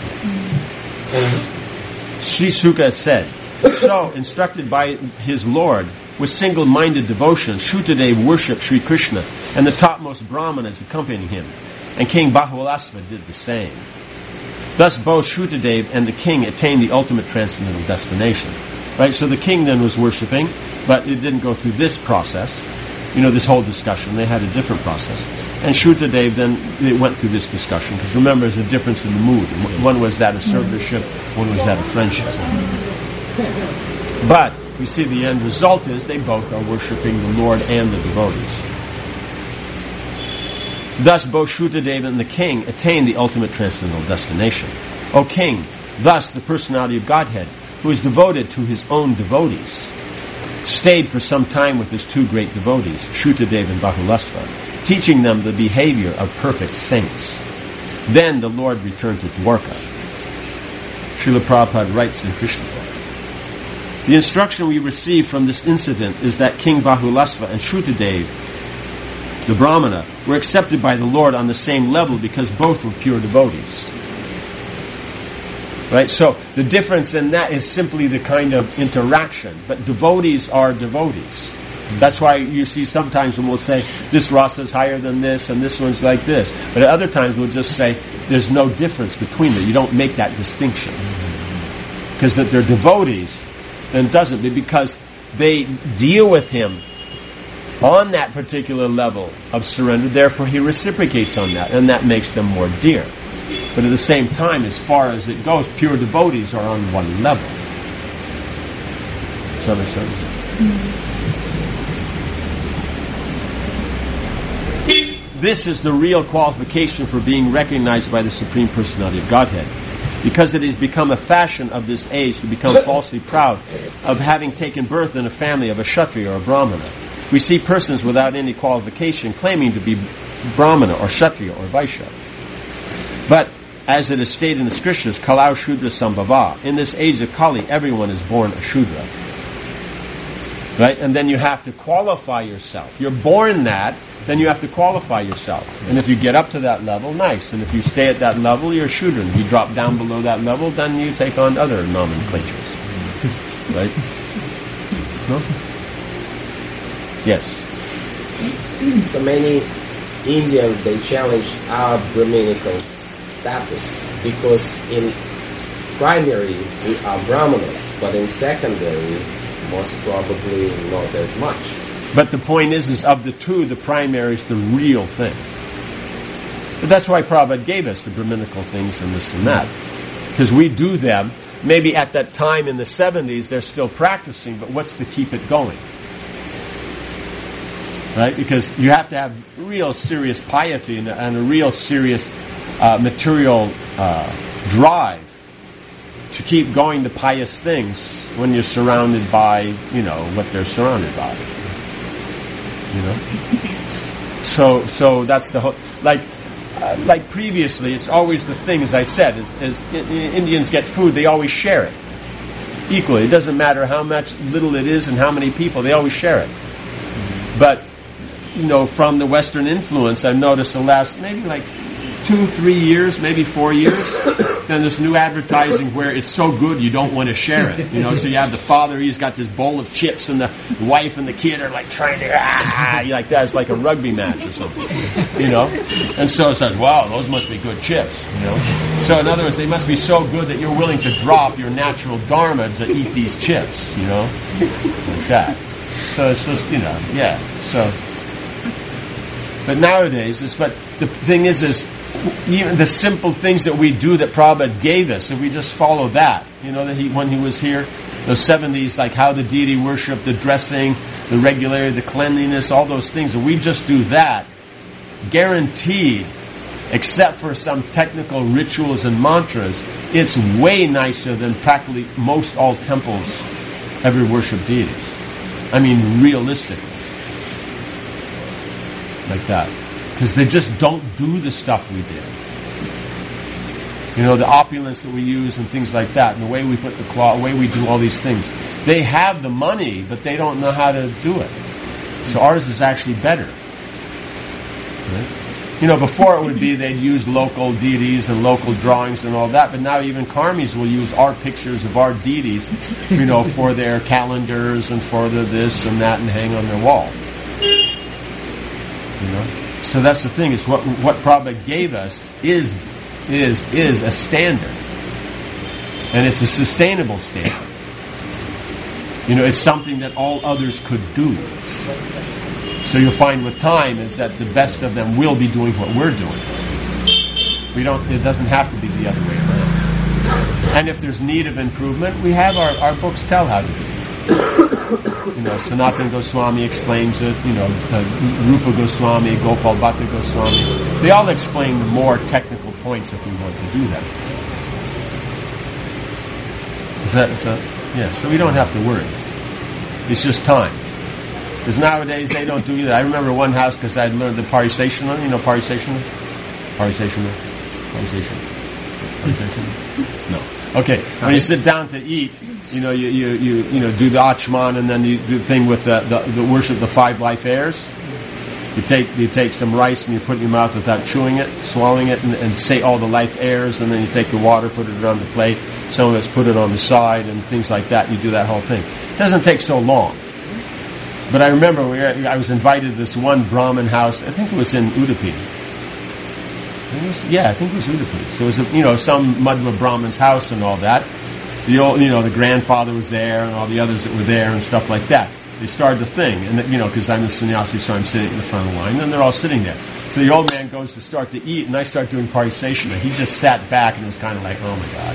Sri Sukha said, so, instructed by his Lord, with single-minded devotion, Shrutadev worshipped Sri Krishna, and the topmost brahmanas accompanying him, and King Bahulasva did the same. Thus both Shrutadev and the king attained the ultimate transcendental destination. Right? So the king then was worshipping, but it didn't go through this process. You know, this whole discussion. They had a different process. And Shrutadev then, it went through this discussion, because remember, there's a difference in the mood. One was that of servitorship, one was that of friendship. But we see the end result is they both are worshipping the Lord and the devotees. Thus both Shrutadev and the king attained the ultimate transcendental destination. O king, thus the personality of Godhead, who is devoted to his own devotees, stayed for some time with his two great devotees, Shrutadev and Bahulasva, teaching them the behavior of perfect saints. Then the Lord returned to Dwarka. Srila Prabhupada writes in Krishna. The instruction we receive from this incident is that King Bahulasva and Shrutadev, the Brahmana, were accepted by the Lord on the same level because both were pure devotees. Right? So the difference in that is simply the kind of interaction. But devotees are devotees. That's why you see sometimes when we'll say, this rasa is higher than this and this one's like this. But at other times we'll just say, there's no difference between them. You don't make that distinction. Because that they're devotees, then it doesn't. Because they deal with him on that particular level of surrender. Therefore, he reciprocates on that, and that makes them more dear. But at the same time, as far as it goes, pure devotees are on one level. Does that make sense? Mm-hmm. This is the real qualification for being recognized by the Supreme Personality of Godhead. Because it has become a fashion of this age to become falsely proud of having taken birth in a family of a Kshatriya or a Brahmana. We see persons without any qualification claiming to be Brahmana or Kshatriya or Vaishya. But, as it is stated in the scriptures, Kalau Shudra Sambhava, in this age of Kali, everyone is born a Shudra. Right? And then you have to qualify yourself. You're born that, then you have to qualify yourself. And if you get up to that level, nice. And if you stay at that level, you're a Shudra. If you drop down below that level, then you take on other nomenclatures. Right? No? Yes. So many Indians, they challenge our Brahminical status because in primary we are Brahmanas, but in secondary most probably not as much. But the point is, is of the two, the primary is the real thing. But that's why Prabhupada gave us the Brahminical things and this and that. Because we do them, maybe at that time in the seventies they're still practicing, but what's to keep it going? Right? Because you have to have real serious piety and, and a real serious uh, material uh, drive to keep going to pious things when you're surrounded by, you know, what they're surrounded by. You know? So, so that's the whole, like, uh, like previously, it's always the thing, as I said, is, is Indians get food, they always share it. Equally. It doesn't matter how much little it is and how many people, they always share it. But, you know, from the Western influence, I've noticed the last maybe like two, three years, maybe four years, then this new advertising where it's so good you don't want to share it. You know, so you have the father, he's got this bowl of chips, and the wife and the kid are like trying to, ah, like that. It's like a rugby match or something. You know? And so it says, wow, those must be good chips. You know? So in other words, they must be so good that you're willing to drop your natural dharma to eat these chips, you know? Like that. So it's just, you know, yeah. So, but nowadays, it's, but the thing is, is even the simple things that we do that Prabhupada gave us, if we just follow that, you know, that he, when he was here, those seventies, like how the deity worship, the dressing, the regularity, the cleanliness, all those things, if we just do that, guaranteed, except for some technical rituals and mantras, it's way nicer than practically most all temples ever worship deities. I mean, realistically. Like that. Because they just don't do the stuff we did. You know, the opulence that we use and things like that, and the way we put the cloth, the way we do all these things. They have the money, but they don't know how to do it. So ours is actually better. Right? You know, before it would be they'd use local deities and local drawings and all that, but now even karmis will use our pictures of our deities, you know, for their calendars and for the this and that and hang on their wall. You know? So that's the thing, is what what Prabhupada gave us is is is a standard. And it's a sustainable standard. You know, it's something that all others could do. So you'll find with time is that the best of them will be doing what we're doing. We don't, it doesn't have to be the other way around. And if there's need of improvement, we have our, our books tell how to do it. You know, Sanatana Goswami explains it, you know, uh, Rupa Goswami, Gopal Bhatta Goswami. They all explain the more technical points if we want to do that. Is that, is that yeah, so we don't have to worry. It's just time. Because nowadays they don't do either. I remember one house, because I'd learned the Pariseshana, you know Pariseshana? Pariseshana? Pariseshana? Pariseshana? No. Okay, when you sit down to eat, you know, you, you, you, you know, do the Achman, and then you do the thing with the, the, the worship of the five life airs. You take, you take some rice and you put it in your mouth without chewing it, swallowing it, and, and say all the life airs, and then you take the water, put it around the plate, some of it's put it on the side, and things like that. You do that whole thing. It doesn't take so long. But I remember we were, I was invited to this one Brahmin house. I think it was in Udupi. It was, yeah, I think it was Udupi. So it was, a, you know, some Madhva Brahmin's house and all that. The old, you know, the grandfather was there and all the others that were there and stuff like that. They started the thing, and you know, because I'm the sannyasi, so I'm sitting in the front of the line, and they're all sitting there. So the old man goes to start to eat, and I start doing pariseshana. He just sat back and was kind of like, "Oh my God!"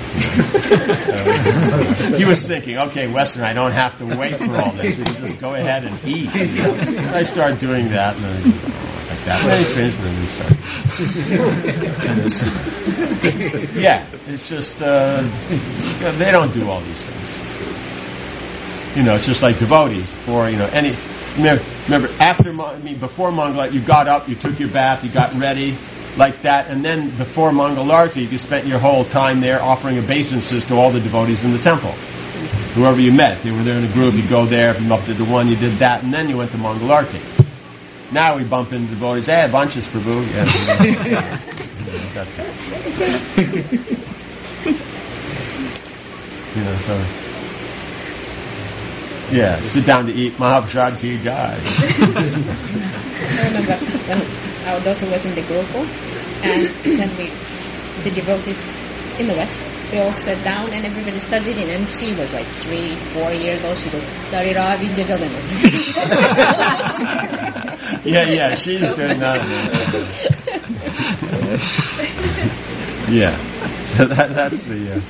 uh, he was thinking, "Okay, Western, I don't have to wait for all this. We can just go ahead and eat." And I started doing that, and then like that. And then he finished, and then we started. Yeah, it's just uh, they don't do all these things. You know, it's just like devotees before, you know, any, remember, remember after, I mean, before Mangala, you got up, you took your bath, you got ready, like that, and then before Mangalarti, you spent your whole time there offering obeisances to all the devotees in the temple. Whoever you met, if they were there in a group, you go there, if you up to the one, you did that, and then you went to Mangalarti. Now we bump into devotees, hey, bunches, Prabhu. Yeah, yeah. That's it. You know, so... Yeah, sit down to eat. Mahaprasad ki jai. I remember when our daughter was in the Gurukul, and then we, the devotees in the West, we all sat down and everybody started eating, and she was like three, four years old. She goes, Sarira Vinjadalana. Yeah, yeah, she's doing that. Yeah, so that that's the. Uh,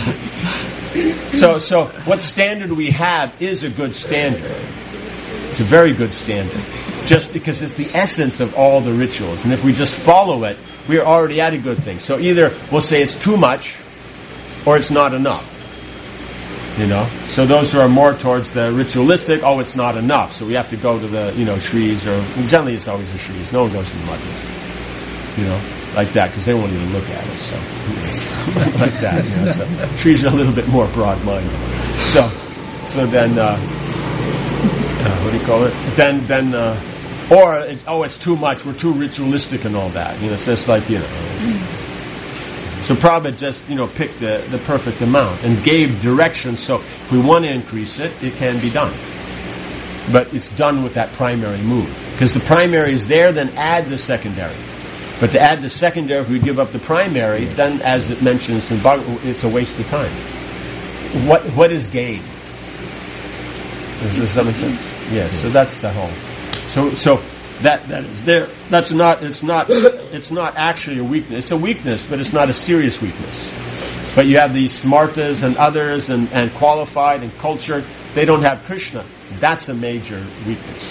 So, so what standard we have is a good standard. It's a very good standard. Just because it's the essence of all the rituals. And if we just follow it, we're already at a good thing. So either we'll say it's too much, or it's not enough. You know? So those who are more towards the ritualistic, oh, it's not enough. So we have to go to the, you know, Shris, or generally it's always the Shris. No one goes to the Madhus. You know? Like that, because they won't even look at us. So, like that, you know. So, trees are a little bit more broad-minded. So, so then, uh, uh, what do you call it? Then, then, uh, or it's, oh, it's too much. We're too ritualistic and all that. You know, so it's like, you know. So Prabhupada just, you know, picked the the perfect amount and gave direction. So if we want to increase it, it can be done. But it's done with that primary mood, because the primary is there. Then add the secondary. But to add the secondary, if we give up the primary, then, as it mentions in Bhagavad, it's a waste of time. What what is gain? Does this make sense? Yes. So that's the whole. So so that that is there. That's not. It's not. It's not actually a weakness. It's a weakness, but it's not a serious weakness. But you have these smartas and others and, and qualified and cultured. They don't have Krishna. That's a major weakness.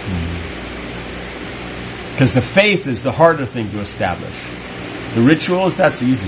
Because the faith is the harder thing to establish. The rituals, that's easy.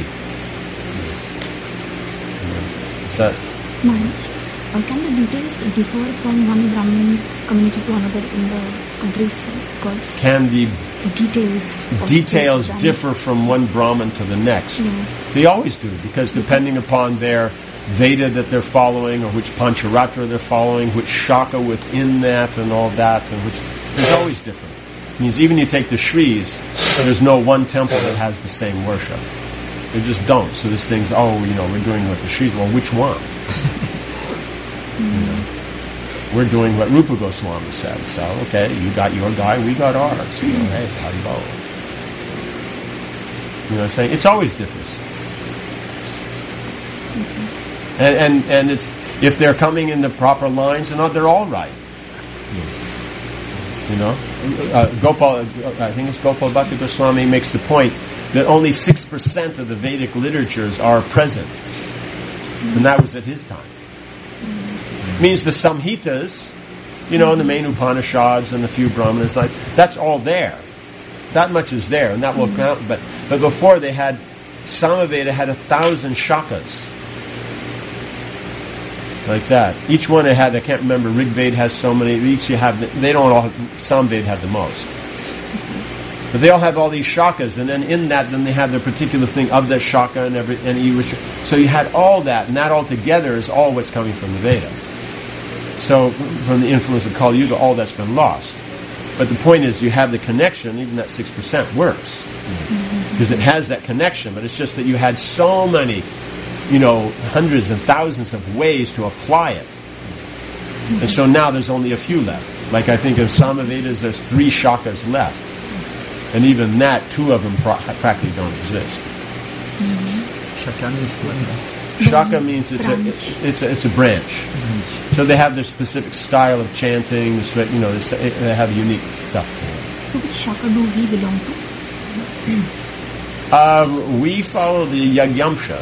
So, Maharaj, uh, can the details differ from one Brahmin community to another in the country itself? Because can the details details differ from one Brahmin to the next? Yeah. They always do, because depending upon their Veda that they're following, or which Pancharatra they're following, which Shaka within that and all that, and which there's always different. It means even you take the Shris, there's no one temple that has the same worship. They just don't. So this thing's, oh, you know, we're doing what the Shris, well, which one? You know, we're doing what Rupa Goswami said. So, okay, you got your guy, we got ours. You know, hey, Haribo. You know what I'm saying? It's always different. And, and, and it's, if they're coming in the proper lines, and they're all right. You know, uh, Gopal, I think it's Gopal Bhatta Goswami makes the point that only six percent of the Vedic literatures are present. And that was at his time. It means the Samhitas, you know, and the main Upanishads and a few Brahmanas, like, that's all there. That much is there, and that will count. But, but before they had, Samaveda had a thousand shakas. Like that. Each one had, I can't remember, Rig Veda has so many, each you have, they don't all, Samveda have the most. But they all have all these shakas, and then in that, then they have their particular thing of that shaka and every, and each, so you had all that, and that all together is all what's coming from the Veda. So, from the influence of Kali Yuga, all that's been lost. But the point is, you have the connection, even that six percent works. Because it has that connection, but it's just that you had so many, you know, hundreds and thousands of ways to apply it. And so now there's only a few left. Like I think in Samavedas there's three shakas left. And even that, two of them pro- practically don't exist. Shaka means one. Shaka means it's a, it's a, it's a branch. So they have their specific style of chanting, you know, they have unique stuff. So which Shaka do we belong to? Um, we follow the Yagyamsha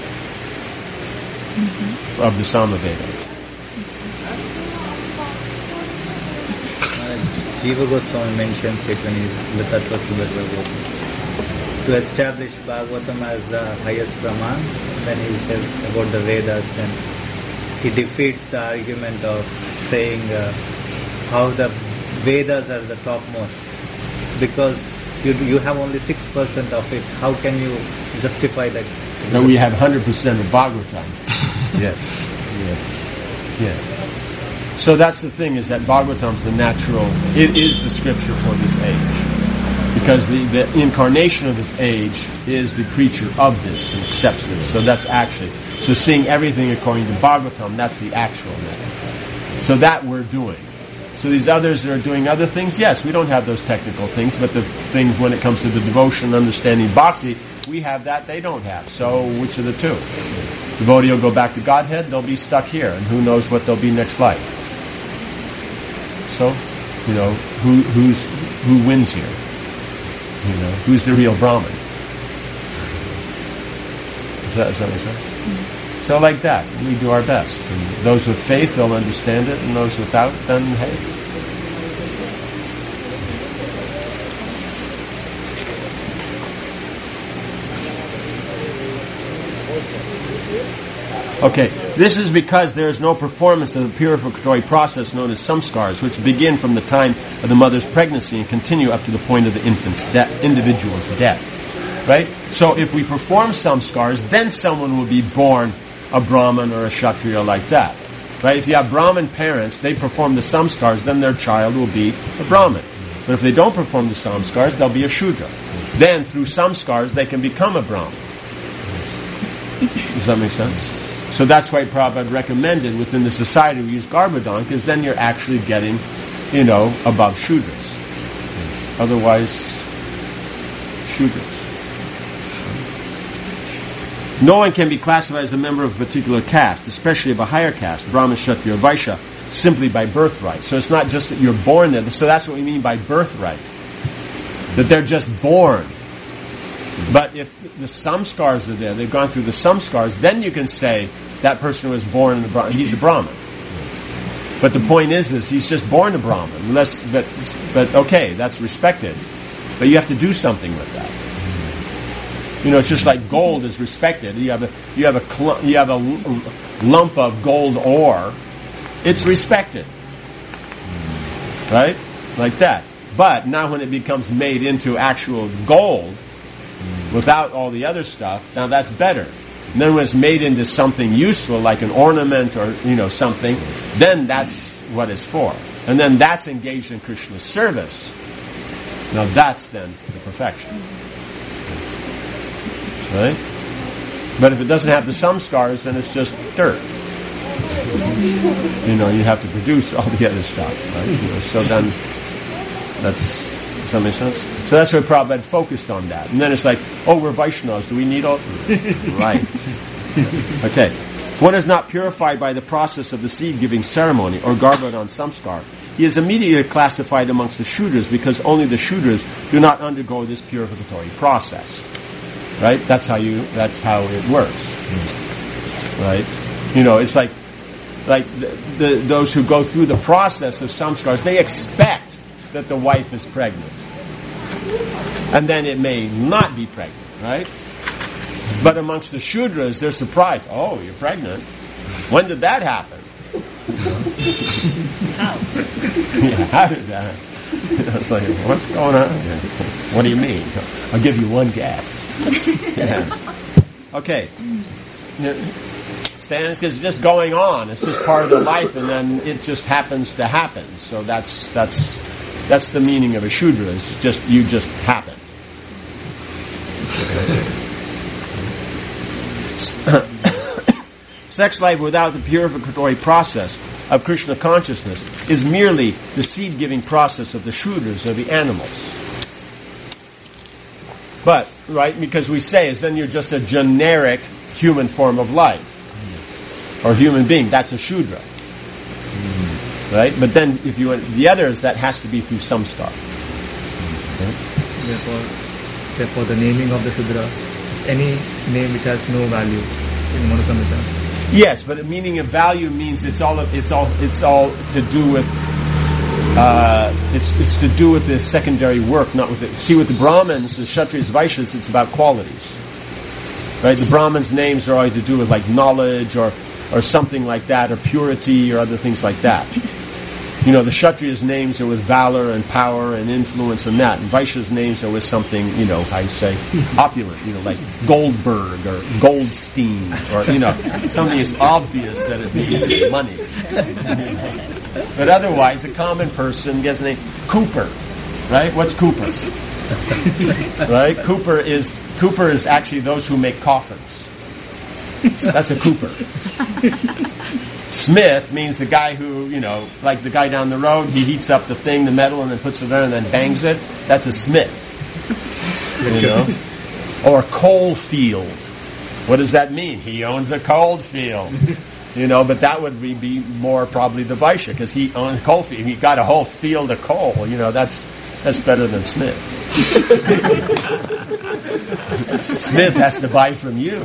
mm-hmm. of the Samaveda. Jiva Goswami mentions it when he the Tattva Subhadra. To establish Bhagavatam as the highest Brahman, then he says about the Vedas, then he defeats the argument of saying uh, how the Vedas are the topmost, because you you have only six percent of it. How can you justify that? No, we have one hundred percent of Bhagavatam. Yes. Yes. Yeah. So that's the thing, is that Bhagavatam's the natural, it is the scripture for this age. Because the, the incarnation of this age is the creature of this and accepts this. So that's actually, so seeing everything according to Bhagavatam, that's the actual method. So that we're doing. So these others that are doing other things, yes, we don't have those technical things, but the things when it comes to the devotion, understanding bhakti, we have that, they don't have. So which of the two? Devotee will go back to Godhead, they'll be stuck here, and who knows what they'll be next life. So, you know, who who's who wins here? You know, who's the real Brahmin? Does that, does that make sense? Mm-hmm. So like that, we do our best. And those with faith, they'll understand it, and those without, then hey. Okay, this is because there is no performance of the purificatory process known as samskars, which begin from the time of the mother's pregnancy and continue up to the point of the infant's death, individual's death. Right? So if we perform samskars, then someone will be born a Brahmin or a Kshatriya like that. Right? If you have Brahmin parents, they perform the samskars, then their child will be a Brahmin. But if they don't perform the samskars, they'll be a Shudra. Then through samskars, they can become a Brahmin. Does that make sense? So that's why Prabhupada recommended within the society we use Garbhodhan, because then you're actually getting, you know, above Shudras. Otherwise, Shudras. No one can be classified as a member of a particular caste, especially of a higher caste, Brahmin, Kshatriya, or Vaishya, simply by birthright. So it's not just that you're born there. So that's what we mean by birthright. That they're just born. But if the samskars are there, they've gone through the samskars, then you can say that person was born in the Brahmin, he's a Brahmin. But the point is, is he's just born a Brahmin. Unless, but, but okay, that's respected. But you have to do something with that. You know, it's just like gold is respected. You have a you have a cl- you have a lump of gold ore. It's respected, right? Like that. But now, when it becomes made into actual gold, without all the other stuff, now that's better. And then when it's made into something useful, like an ornament or, you know, something, then that's what it's for. And then that's engaged in Krishna's service. Now that's then the perfection. Right? But if it doesn't have the samskars, then it's just dirt. You know, you have to produce all the other stuff, right? You know, so then, that's, does that make sense? So that's why Prabhupada focused on that. And then it's like, oh, we're Vaishnavas, do we need all? Right. Okay. One is not purified by the process of the seed-giving ceremony or Garbhodhan samskar. He is immediately classified amongst the Shudras because only the Shudras do not undergo this purificatory process. Right? That's how you, that's how it works. Right? You know, it's like, like the, the, those who go through the process of samskars, they expect that the wife is pregnant. And then it may not be pregnant, right? But amongst the Shudras, they're surprised. Oh, you're pregnant? When did that happen? How? Yeah, how did that happen? It's like, what's going on? What do you mean? I'll give you one guess. Yeah. Okay. Stand, because it's just going on. It's just part of the life, and then it just happens to happen. So that's that's that's the meaning of a Shudra. It's just you just happen. Sex life without the purificatory process of Krishna consciousness is merely the seed-giving process of the Shudras, or the animals. But, right, because we say is then you're just a generic human form of life or human being. That's a Shudra. Mm-hmm. Right? But then if you want the others, that has to be through some stuff. Right? Therefore, therefore the naming of the Shudra is any name which has no value in Manusamhita. Yes, but the meaning of value means it's all it's all it's all to do with uh, it's it's to do with the secondary work, not with it. See, with the Brahmins, the Kshatriyas, Vaishyas, it's about qualities, right? The Brahmins' names are all to do with like knowledge or or something like that, or purity or other things like that. You know, the Kshatriyas' names are with valor and power and influence and that. And Vaishya's names are with something, you know, how you say, opulent, you know, like Goldberg or Goldstein or, you know, something is obvious that it means money. But otherwise, the common person gets the name Cooper, right? What's Cooper? Right? Cooper is, Cooper is actually those who make coffins. That's a Cooper. Smith means the guy who, you know, like the guy down the road, he heats up the thing, the metal, and then puts it there and then bangs it. That's a smith. You know? Or coal field. What does that mean? He owns a coal field. You know, but that would be, be more probably the Vaishya, because he owns a coal field. He got a whole field of coal. You know, that's that's better than Smith. Smith has to buy from you.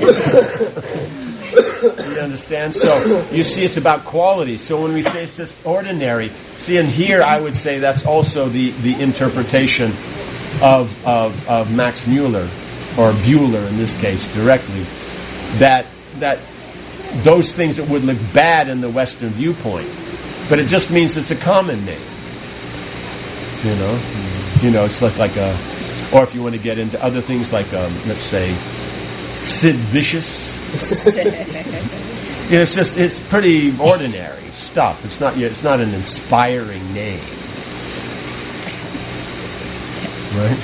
You understand? So you see, it's about quality. So when we say it's just ordinary, see, and here I would say that's also the, the interpretation of, of of Max Mueller, or Bueller in this case, directly, that that those things that would look bad in the Western viewpoint, but it just means it's a common name. You know, you know, it's like like a, or if you want to get into other things like um, let's say Sid Vicious. You know, it's just it's pretty ordinary stuff. It's not it's not an inspiring name, right?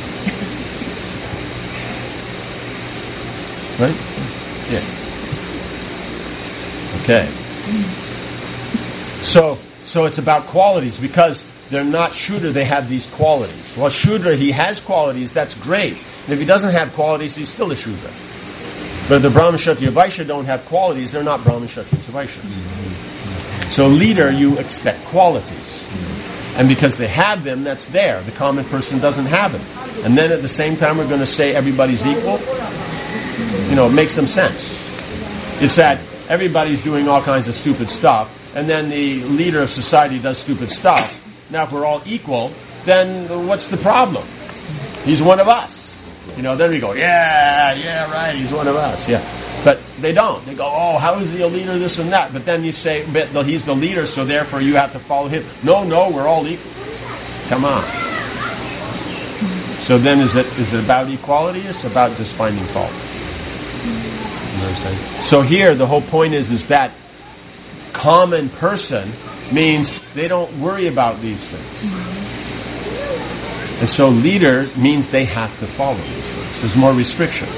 Right? Yeah. Okay. So so it's about qualities, because they're not Shudra, they have these qualities. Well, Shudra, he has qualities, that's great. And if he doesn't have qualities, he's still a Shudra. But if the Brahmin, Kshatriya, Vaishya don't have qualities, they're not Brahmin, Kshatriyas, Vaishyas. So leader, you expect qualities. And because they have them, that's there. The common person doesn't have them. And then at the same time, we're going to say everybody's equal. You know, it makes some sense. It's that everybody's doing all kinds of stupid stuff, and then the leader of society does stupid stuff. Now, if we're all equal, then what's the problem? He's one of us. You know, then we go, yeah, yeah, right, he's one of us, yeah. But they don't. They go, oh, how is he a leader, this and that? But then you say, but he's the leader, so therefore you have to follow him. No, no, we're all equal. Come on. So then is it is it about equality? It's about just finding fault. You know what I'm saying? So here, the whole point is, is that common person means they don't worry about these things. And so leaders means they have to follow these things. There's more restriction. You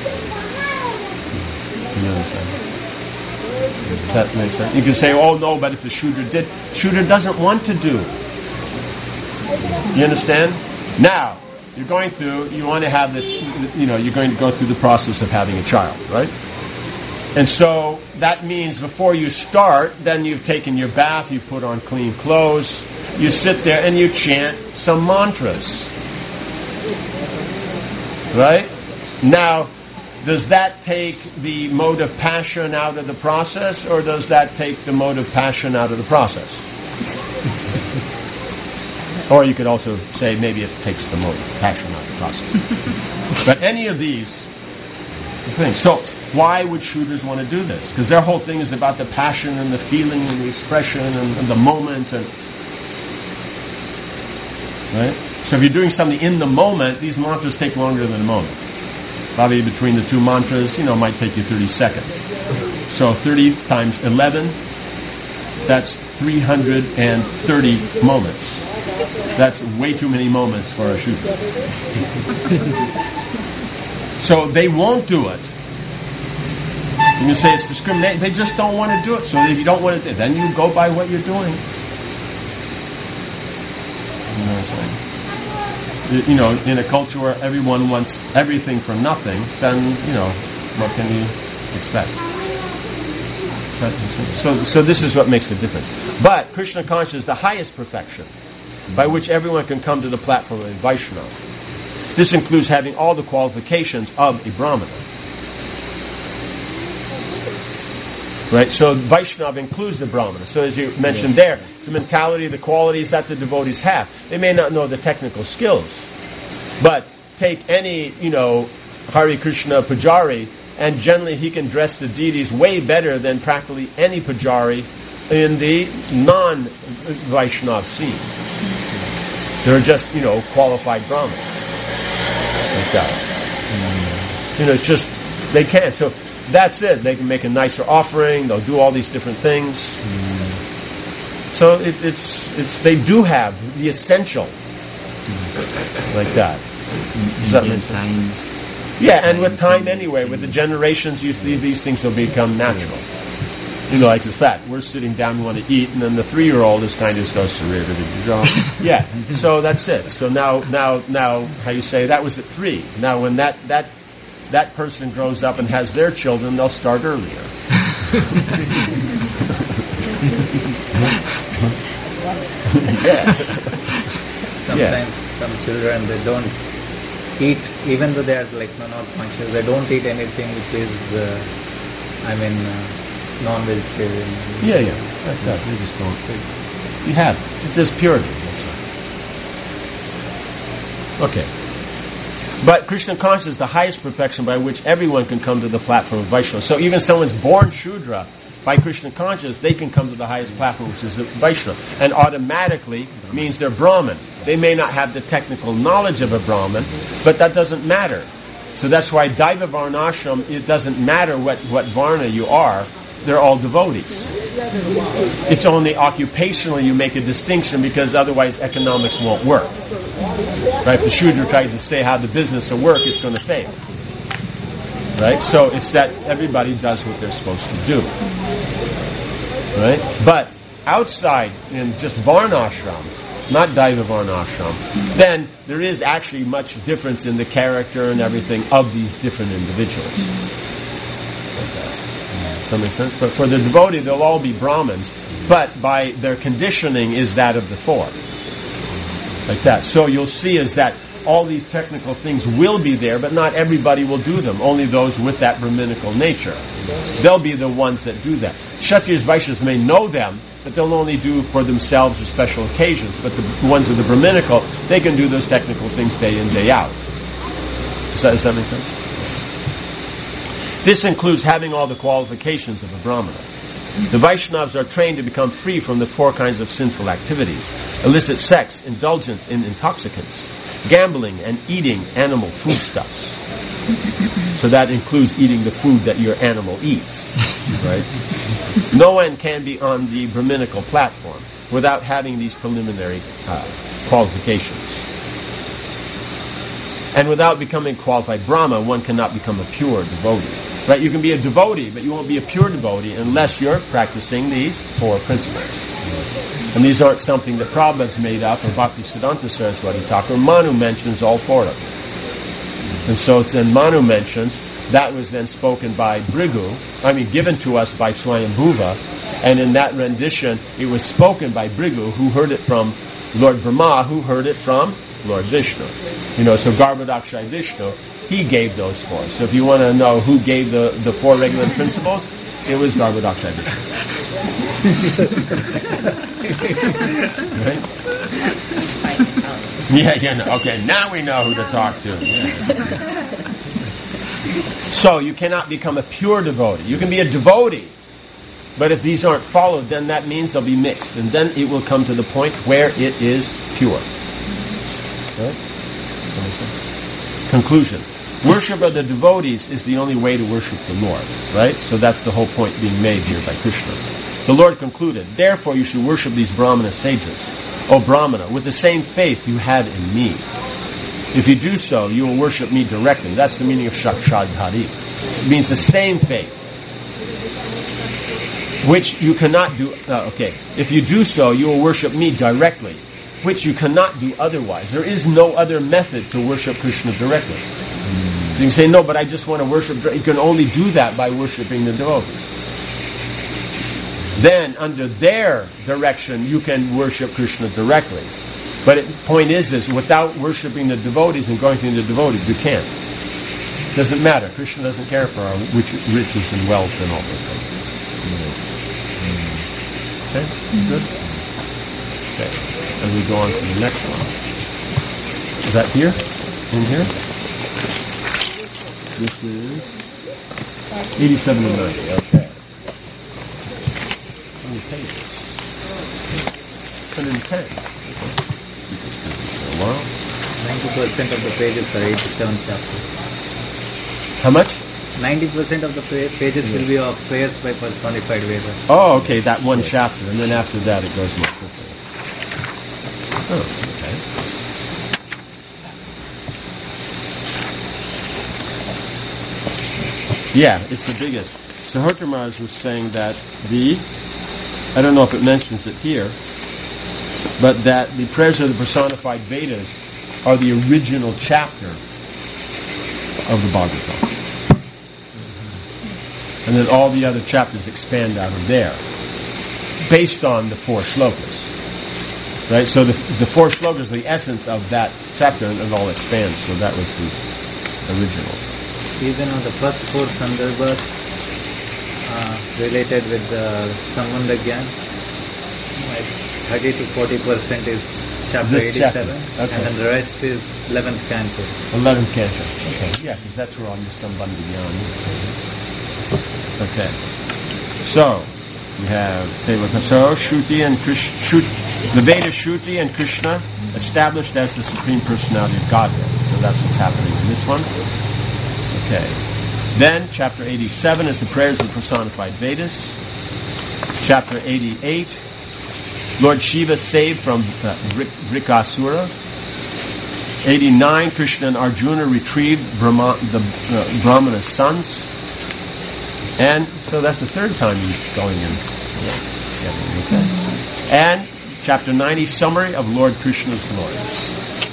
know what I'm saying? Does that make sense? You can say, oh no, but if the Shudra did, Shudra doesn't want to do. You understand? Now, you're going through, you want to have the, you know, you're going to go through the process of having a child, right? And so that means before you start, then you've taken your bath, you put on clean clothes, you sit there and you chant some mantras. Right? Now, does that take the mode of passion out of the process, or does that take the mode of passion out of the process? Or you could also say maybe it takes the mode of passion out of the process. But any of these things. So, why would Shudras want to do this? Because their whole thing is about the passion and the feeling and the expression and, and the moment. And right? So if you're doing something in the moment, these mantras take longer than a moment. Probably between the two mantras, you know, it might take you thirty seconds. So thirty times eleven, that's three hundred thirty moments. That's way too many moments for a Shudra. So they won't do it. You can say it's discrimination. They just don't want to do it. So if you don't want to do it, then you go by what you're doing. You know what I'm saying? You know, in a culture where everyone wants everything for nothing, then, you know, what can you expect? So, so, so this is what makes the difference. But Krishna consciousness is the highest perfection by which everyone can come to the platform of a Vaishnava. This includes having all the qualifications of a Brahmana. Right? So Vaishnava includes the Brahmana. So as you mentioned there, it's the mentality, the qualities that the devotees have. They may not know the technical skills, but take any, you know, Hare Krishna Pujari, and generally he can dress the deities way better than practically any Pujari in the non-Vaishnava scene. They're just, you know, qualified Brahmins. Like that. You know, it's just, they can't. So that's it. They can make a nicer offering. They'll do all these different things. So it's, it's, it's, they do have the essential. Like that. Does that make sense? Yeah, and with time anyway, with the generations, you see these things will become natural. You know, like it's that. We're sitting down, we want to eat, and then the three-year-old is kind of just goes, yeah, so that's it. So now, now, now, how you say, that was at three. Now when that, that, that person grows up and has their children, they'll start earlier. Yes. Sometimes yeah. some children, they don't eat, even though they are like no, not conscious, they don't eat anything which is, uh, I mean, uh, non-vegetarian. Yeah, yeah, like that. They just don't. They, you have it's just purity. Okay, but Krishna consciousness is the highest perfection by which everyone can come to the platform of Vaishnava. So even someone's born Shudra, by Krishna consciousnness, they can come to the highest platform, which is Vaishnava, and automatically means they're Brahmin. They may not have the technical knowledge of a Brahmin, but that doesn't matter. So that's why Daiva Varnashram, it doesn't matter what, what Varna you are, they're all devotees. It's only occupationally you make a distinction because otherwise economics won't work. Right? If the Shudra tries to say how the business will work, it's going to fail. Right? So it's that everybody does what they're supposed to do. Right? But outside, in just Varnashram, not Daiva Varnashram, then there is actually much difference in the character and everything of these different individuals. Does that make sense? But for the devotee, they'll all be Brahmins, but by their conditioning is that of the four. Like that. So you'll see is that all these technical things will be there, but not everybody will do them. Only those with that Brahminical nature. They'll be the ones that do that. Kshatriyas, Vaishyas may know them, but they'll only do for themselves or special occasions. But the ones with the Brahminical, they can do those technical things day in, day out. Does that, does that make sense? This includes having all the qualifications of a Brahmana. The Vaishnavas are trained to become free from the four kinds of sinful activities: illicit sex, indulgence in intoxicants, gambling, and eating animal foodstuffs. So that includes eating the food that your animal eats, right? No one can be on the Brahminical platform without having these preliminary uh, qualifications. And without becoming qualified Brahma, one cannot become a pure devotee. Right? You can be a devotee, but you won't be a pure devotee unless you're practicing these four principles. And these aren't something that Prabhupada's made up, or Bhaktisiddhanta Saraswati Thakur. Manu mentions all four of them. And so then Manu mentions, that was then spoken by Bhrigu, I mean given to us by Swayambhuva, and in that rendition it was spoken by Bhrigu, who heard it from Lord Brahma, who heard it from Lord Vishnu. You know, so Garbhodakshay Vishnu, he gave those four. So if you want to know who gave the, the four regular principles, it was Garbhodakshay Vishnu. Right? Yeah, yeah, no. Okay, now we know who to talk to. Yeah. So you cannot become a pure devotee. You can be a devotee, but if these aren't followed, then that means they'll be mixed, and then it will come to the point where it is pure. Right? Does that make sense? Conclusion. Worship of the devotees is the only way to worship the Lord. Right? So that's the whole point being made here by Krishna. The Lord concluded, therefore you should worship these Brahmana sages, O Brahmana, with the same faith you have in me. If you do so, you will worship me directly. That's the meaning of Shakshadhari. It means the same faith, which you cannot do. Uh, okay, if you do so, you will worship me directly, which you cannot do otherwise. There is no other method to worship Krishna directly. You can say, no, but I just want to worship. You can only do that by worshiping the devotees. Then, under their direction, you can worship Krishna directly. But the point is this, without worshiping the devotees and going through the devotees, you can't. Doesn't matter. Krishna doesn't care for our riches and wealth and all those things. Okay, good. Okay, and we go on to the next one. Is that here? In here? This is eighty-seven and ninety. Okay. How many pages? one hundred ten. Wow. ninety percent of the pages are eighty-seven chapters. How much? ninety percent of the pa- pages will be of prayers by personified Vedas. Oh, okay, that one chapter, and then after that it goes more quickly. Oh, okay. Yeah, it's the biggest. Sahotra Maharaj was saying that the, I don't know if it mentions it here, but that the prayers of the personified Vedas are the original chapter of the Bhagavatam. And then all the other chapters expand out of there, based on the four shlokas. Right? So the the four shlokas are the essence of that chapter, and it all expands. So that was the original. Even on the first four sandarbhas uh, related with the Sambandha Gyan, like thirty to forty percent is chapter This eighty-seven, chapter. Okay. and then the rest is eleventh canto. Eleventh canto. Okay. Yeah, because that's where all your Sambandha Gyan is. Okay. So we have so Shruti and Krishna, the Veda Shruti and Krishna established as the Supreme Personality of Godhead. So that's what's happening in this one. Okay. Then chapter eighty-seven is the prayers of the personified Vedas. Chapter eighty-eight, Lord Shiva saved from uh, Vrikasura. eighty-nine, Krishna and Arjuna retrieved Brahma, the uh, Brahmana's sons. And so that's the third time he's going in. Okay. And chapter ninety, summary of Lord Krishna's glories.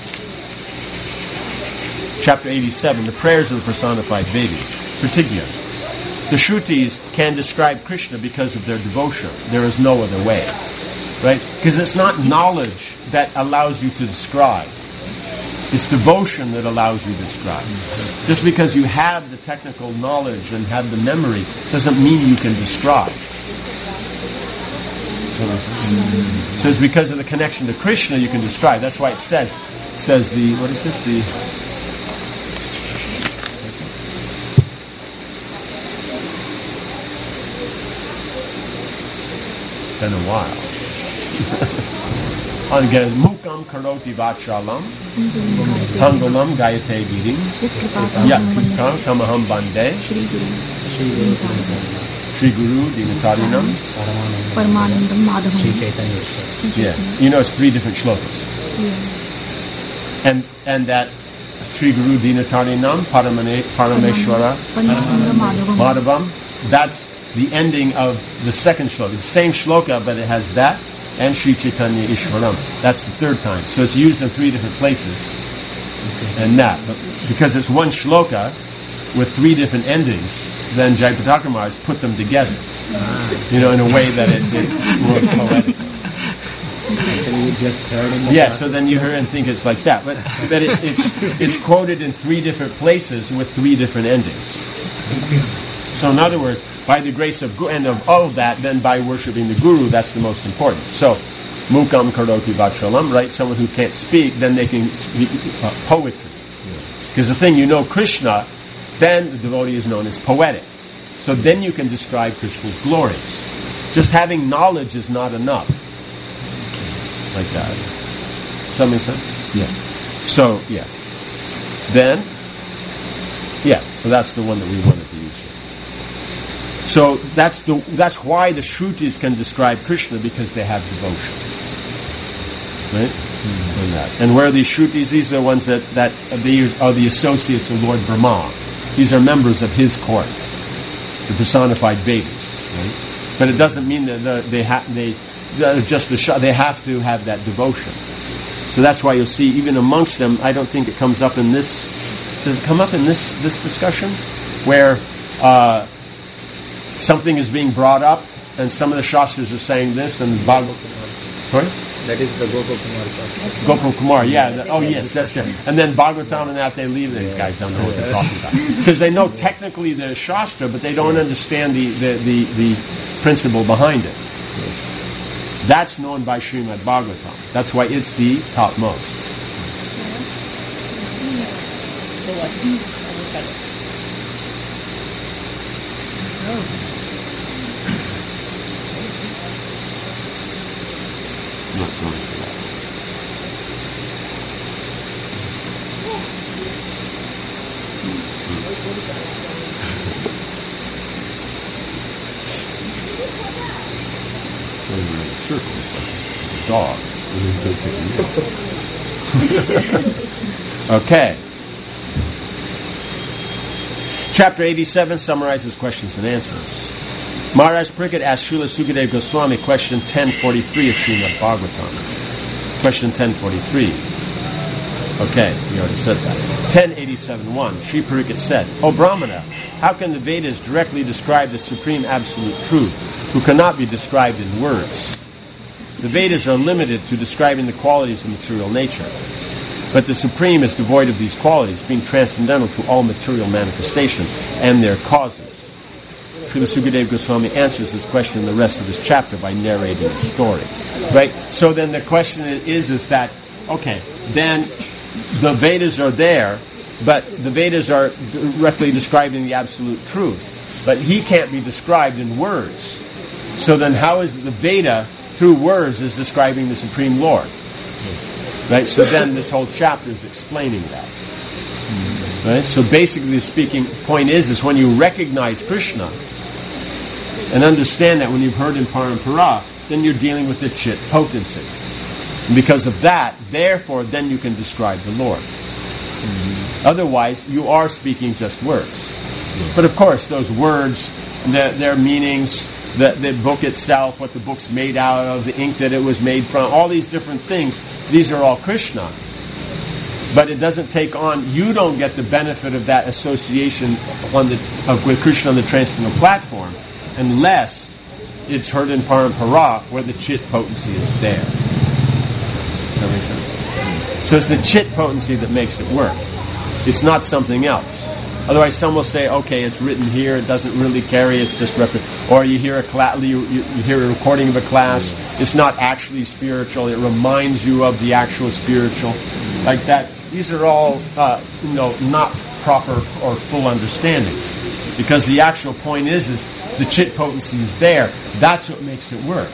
Chapter eighty-seven, the prayers of the personified Vedas. Pratigya. The Shrutis can describe Krishna because of their devotion. There is no other way. Right? Because it's not knowledge that allows you to describe. It's devotion that allows you to describe. Just because you have the technical knowledge and have the memory doesn't mean you can describe. So it's because of the connection to Krishna you can describe. That's why it says, it says the, what is it? The, it's been a while. Again, Mukam Karoti Vachalam, Pangalam Gayate Girim, Yatkritam Tamaham Bande, Sri Guru Dinatarinam, Paramanandam Madhavam. Yeah, you know it's three different shlokas. Yeah. And and that Sri Guru Dinatarinam, Paramane, Parameshwara, Madhavam, that's the ending of the second shloka. It's the same shloka, but it has that. And Sri Chaitanya Ishwaram. That's the third time. So it's used in three different places. Okay. And that. But because it's one shloka with three different endings, then Jayapataka Maharaj put them together. Ah. You know, in a way that it, it was poetic. Actually, you just heard in the Yeah, so then you hear and think it's like that. But but it's it's it's quoted in three different places with three different endings. So in other words, by the grace of Guru, and of all that, then by worshipping the Guru, that's the most important. So, Mukam Karoti Vachalam, right? Someone who can't speak, then they can speak uh, poetry. Because the thing, you know Krishna, then the devotee is known as poetic. So then you can describe Krishna's glories. Just having knowledge is not enough. Like that. Does that make sense? Yeah. So, yeah. Then, yeah, so that's the one that we wanted to use here. So that's the that's why the Shrutis can describe Krishna, because they have devotion, right? Mm-hmm. And, that. And where are these Shrutis? These are the ones that that these are the associates of Lord Brahma. These are members of his court, the personified Vedas, right? But it doesn't mean that the, they have they just the they have to have that devotion. So that's why you'll see even amongst them. I don't think it comes up in this does it come up in this, this discussion? Where uh, something is being brought up and some of the Shastras are saying this and Bhagavad... Sorry? That is the Gopal Kumar part. Gopal Kumar, yeah. The, oh, yes, that's good. And then Bhagavatam and that, they leave these guys don't know what they're talking about. Because they know technically the Shastra, but they don't understand the, the, the, the principle behind it. That's known by Srimad Bhagavatam. That's why it's the topmost. There was. Not going for that. Going around in circles like a dog. Okay. Chapter eighty-seven summarizes questions and answers. Maharaj Parikshit asked Srila Sukadeva Goswami question ten forty-three of Srimad Bhagavatam. Question ten forty-three. Okay, we already said that. ten eighty-seven one. Sri Parikshit said, O Brahmana, how can the Vedas directly describe the supreme absolute truth, who cannot be described in words? The Vedas are limited to describing the qualities of material nature. But the Supreme is devoid of these qualities, being transcendental to all material manifestations and their causes. Srila Sukadeva Goswami answers this question in the rest of this chapter by narrating the story. Right? So then the question is, is that, okay, then the Vedas are there, but the Vedas are directly describing the absolute truth. But he can't be described in words. So then how is it the Veda, through words, is describing the Supreme Lord? Right? So then this whole chapter is explaining that. Right? So basically speaking, point is, is when you recognize Krishna and understand that when you've heard in Parampara, then you're dealing with the chit potency. And because of that, therefore, then you can describe the Lord. Mm-hmm. Otherwise, you are speaking just words. Mm-hmm. But of course, those words, their, their meanings, the, the book itself, what the book's made out of, the ink that it was made from, all these different things, these are all Krishna. But it doesn't take on, you don't get the benefit of that association on the, of with Krishna on the transcendental platform, unless it's heard in Parampara, where the chit potency is there. Does that make sense? So it's the chit potency that makes it work. It's not something else. Otherwise, some will say, okay, it's written here, it doesn't really carry, it's just rep- or you hear a cla- you, you, you hear a recording of a class, it's not actually spiritual, it reminds you of the actual spiritual, like that. These are all, uh, you know, not proper or full understandings, because the actual point is, is the chit potency is there. That's what makes it work.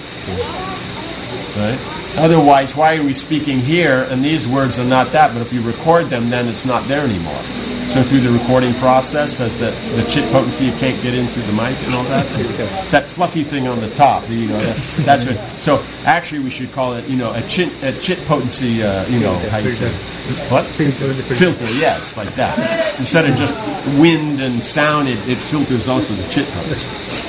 Right? Otherwise, why are we speaking here and these words are not that? But if you record them, then it's not there anymore. So through the recording process, as the, the chit potency, you can't get in through the mic and all that. It's that fluffy thing on the top. You know, that, that's what. So actually, we should call it, you know, a chit a chit potency. Uh, you know, how you say it? What? Filter. Filter. Yes, like that. Instead of just wind and sound, it, it filters also the chit potency.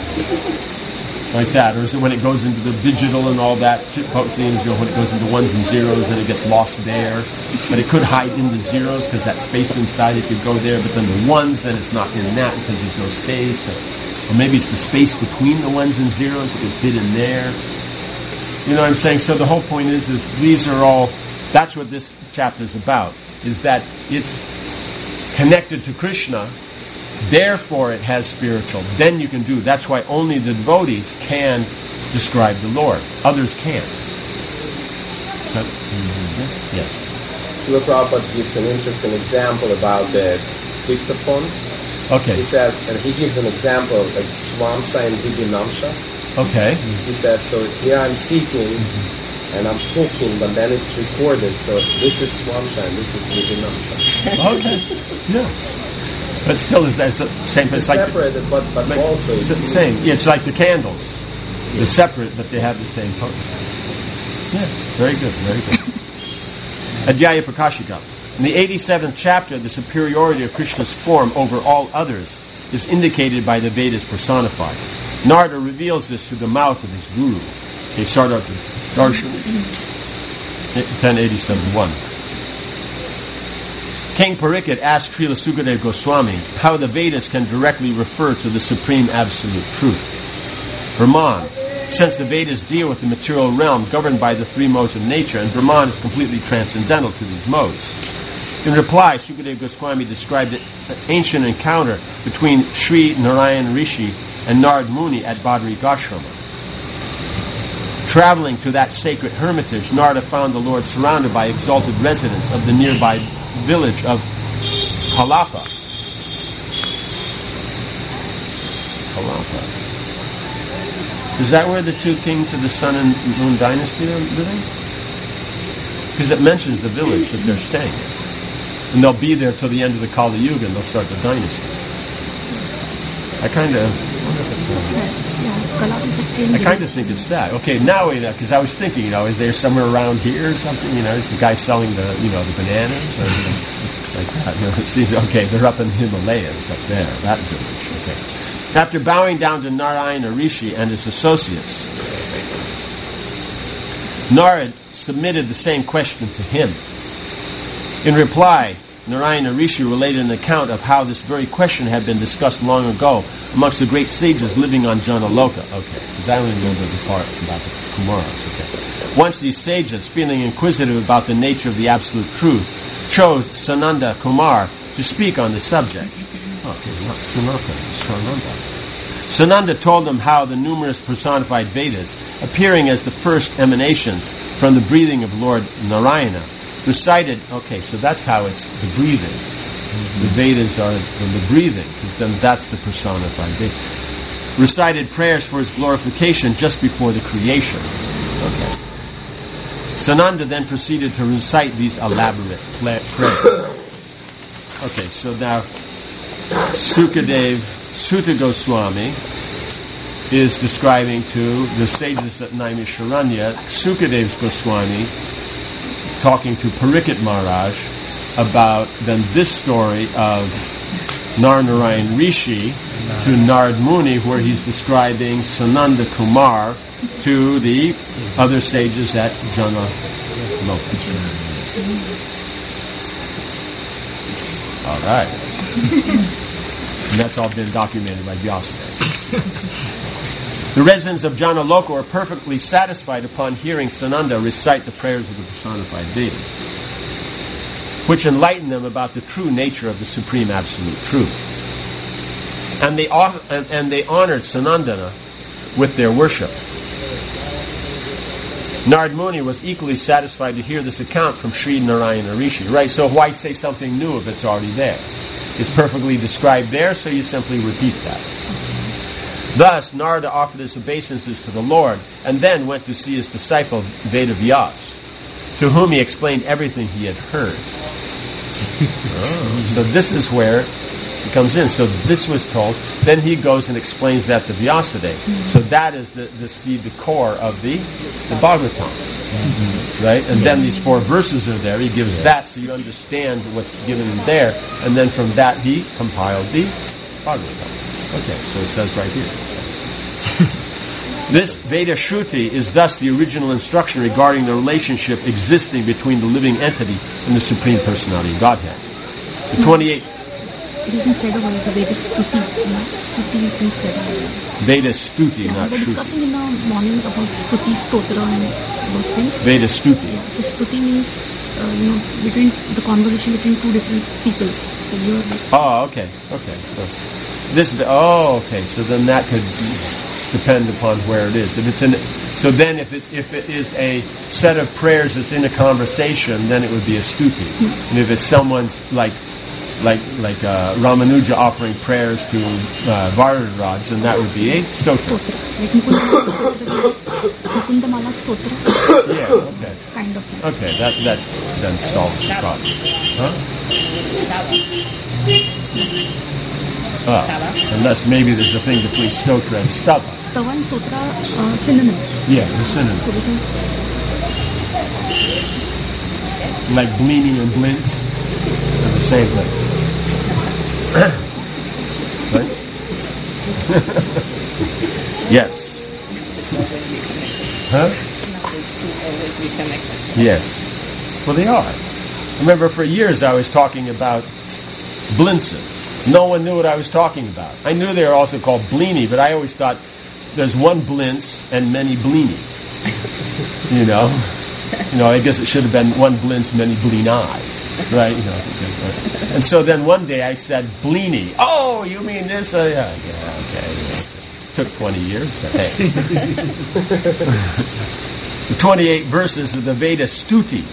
Like that, or is it when it goes into the digital and all that, chit potency, you know, when it goes into ones and zeros, then it gets lost there. But it could hide in the zeros because that space inside it could go there. But then the ones, then it's not in that because there's no space. Or, or maybe it's the space between the ones and zeros; it could fit in there. You know what I'm saying? So the whole point is, is these are all. That's what this chapter is about. Is that it's connected to Krishna. Therefore, it has spiritual. Then you can do. That's why only the devotees can describe the Lord. Others can't. So, mm-hmm. Yes. Srila Prabhupada gives an interesting example about the dictaphone. Okay. He says, and he gives an example of like Swamsa and Vidyanamsha. Okay. He says, so here I'm sitting mm-hmm. and I'm talking, but then it's recorded. So this is Swamsa and this is Vidyanamsha. Okay. Yeah. But still, it's the same. It's, it's separated, like the, but, but like, also it's it's the same. Yeah, it's like the candles. Yeah. They're separate, but they have the same potency. Yeah, very good, very good. Adhyaya Prakashika. In the eighty-seventh chapter, the superiority of Krishna's form over all others is indicated by the Vedas personified. Narada reveals this through the mouth of his guru. Okay, Sardartha Darshan. ten eighty-seven one. King Parikshit asked Srila Sukadeva Goswami how the Vedas can directly refer to the supreme absolute truth. Brahman, since the Vedas deal with the material realm governed by the three modes of nature, and Brahman is completely transcendental to these modes. In reply, Sukadeva Goswami described an ancient encounter between Sri Narayan Rishi and Narad Muni at Badri Ashrama. Traveling to that sacred hermitage, Narada found the Lord surrounded by exalted residents of the nearby village of Halapa. Halapa. Is that where the two kings of the Sun and Moon dynasty are living? Because it mentions the village that they're staying in. And they'll be there till the end of the Kali Yuga and they'll start the dynasties. I kind of... I kind of think it's that. Okay, now wait up, because I was thinking, you know, is there somewhere around here or something? You know, is the guy selling the, you know, the bananas or you know, like that? You know, it seems okay. They're up in the Himalayas, up there, that village. Okay. After bowing down to Narayana Rishi and his associates, Narad submitted the same question to him. In reply, Narayana Rishi related an account of how this very question had been discussed long ago amongst the great sages living on Janaloka. Okay, because I only remember the part about the Kumaras. Okay. Once these sages, feeling inquisitive about the nature of the absolute truth, chose Sananda Kumar to speak on the subject. Okay, not Sanata, Sananda. Sananda told them how the numerous personified Vedas, appearing as the first emanations from the breathing of Lord Narayana, recited, okay, so that's how it's the breathing. Mm-hmm. The Vedas are from the breathing, because then that's the personified Veda. Recited prayers for his glorification just before the creation. Okay. Sananda then proceeded to recite these elaborate prayers. Okay, so now Sukadev Sutta Goswami is describing to the sages at Naimisharanya, Sukadev Goswami talking to Parikshit Maharaj about then this story of Narnarayan Rishi to Narad Muni, where he's describing Sananda Kumar to the other sages at Jana Loka. All right. And that's all been documented by Vyasadeva. The residents of Janaloka were perfectly satisfied upon hearing Sananda recite the prayers of the personified Vedas, which enlightened them about the true nature of the supreme absolute truth. And they and they honored Sanandana with their worship. Narad Muni was equally satisfied to hear this account from Sri Narayana Rishi. Right, so why say something new if it's already there? It's perfectly described there, so you simply repeat that. Thus, Narada offered his obeisances to the Lord, and then went to see his disciple Vedavyas, to whom he explained everything he had heard. Oh, so this is where it comes in. So this was told. Then he goes and explains that to Vyasadeva. Mm-hmm. So that is the the, the, the core of the the Bhagavatam, mm-hmm. right? And then these four verses are there. He gives that so you understand what's given in there, and then from that he compiled the Bhagavatam. Okay, so it says right here. This Veda Shruti is thus the original instruction regarding the relationship existing between the living entity and the Supreme Personality of Godhead. The twenty-eight... It isn't said over the Veda Stuti. Stuti is being said over. Veda Stuti, yeah, not we're Shruti. Discussing in the morning about Stuti, Stotra and those things. Veda Stuti. Yeah, so Stuti means, uh, you know, between the conversation between two different peoples. So you're... Oh, okay, okay. This, oh, okay. So then that could depend upon where it is. If it's in, so then if it's if it is a set of prayers that's in a conversation, then it would be a stuti. Mm-hmm. And if it's someone's like like like uh, Ramanuja offering prayers to uh, Varadaraja, then that would be a stotra. Mukundamala stotra. Yeah. Okay. Kind of. Okay. That that then solves the problem. Huh? Ah, unless maybe there's a thing between stotra and stava. Stava and stotra uh, synonyms. Yeah, the synonyms. So we can... Like bleeding and blintz, they're the same thing. Right? Yes. Huh? These two always be connected. Yes. Well, they are. Remember, for years I was talking about blintzes. No one knew what I was talking about. I knew they were also called blini, but I always thought there's one blintz and many blini. You know? You know, I guess it should have been one blintz, many blinai. Right? You know. And so then one day I said, blini. Oh, you mean this? Uh, yeah, yeah, okay. Yeah. Took twenty years, but hey. The twenty-eight verses of the Veda Stuti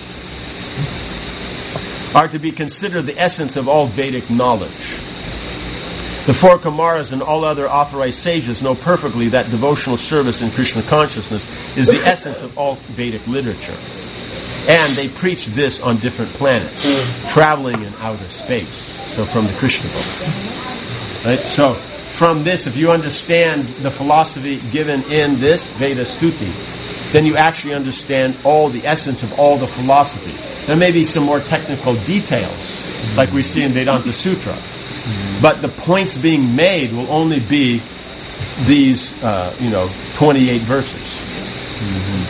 are to be considered the essence of all Vedic knowledge. The four Kumaras and all other authorized sages know perfectly that devotional service in Krishna consciousness is the essence of all Vedic literature. And they preach this on different planets, traveling in outer space. So from the Krishna book. Right? So from this, if you understand the philosophy given in this Veda Stuti, then you actually understand all the essence of all the philosophy. There may be some more technical details, like we see in Vedanta Sutra. But the points being made will only be these, uh, you know, twenty-eight verses. Mm-hmm.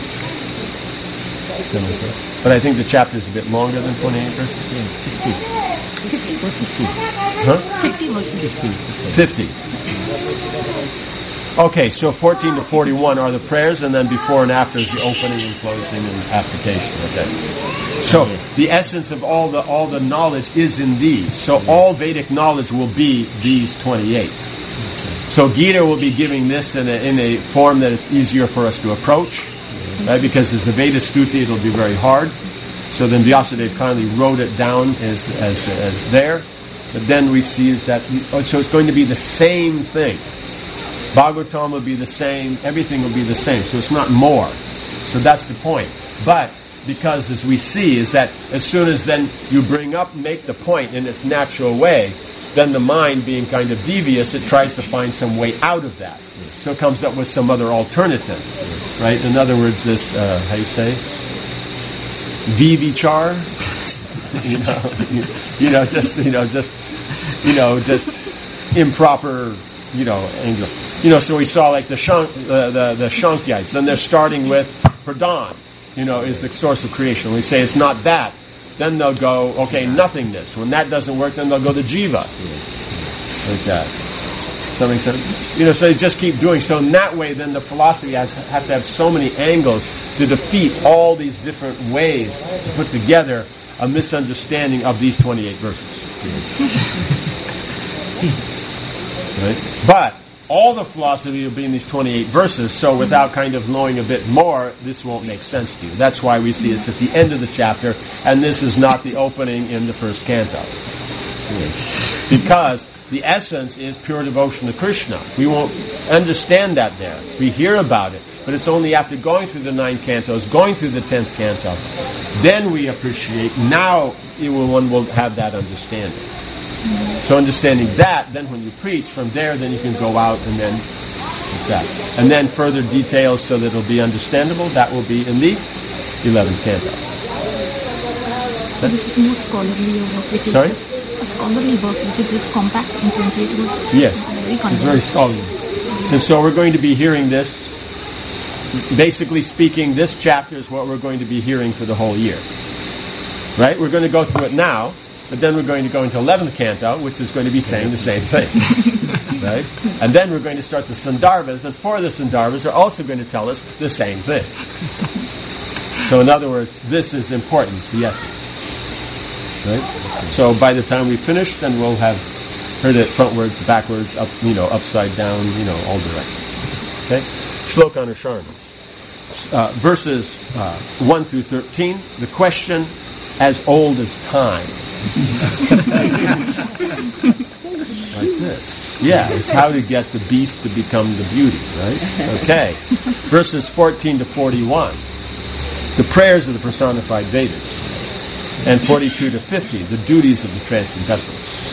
But I think the chapter is a bit longer than twenty-eight verses. Yes, fifty. fifty verses. Huh? fifty verses. fifty. Okay, so fourteen to forty-one are the prayers, and then before and after is the opening and closing and application. Okay. So the essence of all the all the knowledge is in these. So all Vedic knowledge will be these twenty-eight. So Gita will be giving this in a, in a form that it's easier for us to approach, right? Because as the Veda Stuti, it'll be very hard. So then Vyasadeva kindly wrote it down as as as there. But then we see is that oh, so it's going to be the same thing. Bhagavatam will be the same. Everything will be the same. So it's not more. So that's the point. But because as we see is that as soon as then you bring up, make the point in its natural way, then the mind being kind of devious, it tries to find some way out of that. So it comes up with some other alternative, right? In other words, this, uh, how you say? Vivichar? you know, you, you know, just, you know, just, you know, just improper, you know, angle. You know, so we saw like the Shank, uh, the, the Shankyites, then they're starting with Pradhan. You know, is the source of creation. When we say it's not that, then they'll go, okay, nothingness. When that doesn't work, then they'll go to Jiva. Like that. Does that make sense? You know, so they just keep doing. So in that way, then the philosophy has have to have so many angles to defeat all these different ways to put together a misunderstanding of these twenty-eight verses. Right? But all the philosophy will be in these twenty-eight verses, so without kind of knowing a bit more, this won't make sense to you. That's why we see it's at the end of the chapter, and this is not the opening in the first canto. Because the essence is pure devotion to Krishna. We won't understand that there. We hear about it, but it's only after going through the nine cantos, going through the tenth canto, then we appreciate, now it will, one will have that understanding. So understanding that, then when you preach, from there then you can go out and then like that. And then further details so that it'll be understandable, that will be in the eleventh canto. So this is more scholarly work, which is Sorry? just a scholarly work, which is just compact in twenty-eight verses. Yes, Very it's very solid. And so we're going to be hearing this, basically speaking, this chapter is what we're going to be hearing for the whole year. Right? We're going to go through it now, but then we're going to go into eleventh canto, which is going to be saying the same thing. Right? And then we're going to start the Sandarbhas, and for the Sandarbhas are also going to tell us the same thing. So in other words, this is important, it's the essence. Right? So by the time we finish, then we'll have heard it frontwards, backwards, up, you know, upside down, you know, all directions. Okay? Shloka Anusharana. Uh, verses uh, one through thirteen, the question as old as time. Like this. Yeah, it's how to get the beast to become the beauty, right? Okay. Verses fourteen to forty-one, the prayers of the personified Vedas. And forty-two to fifty, the duties of the transcendentals.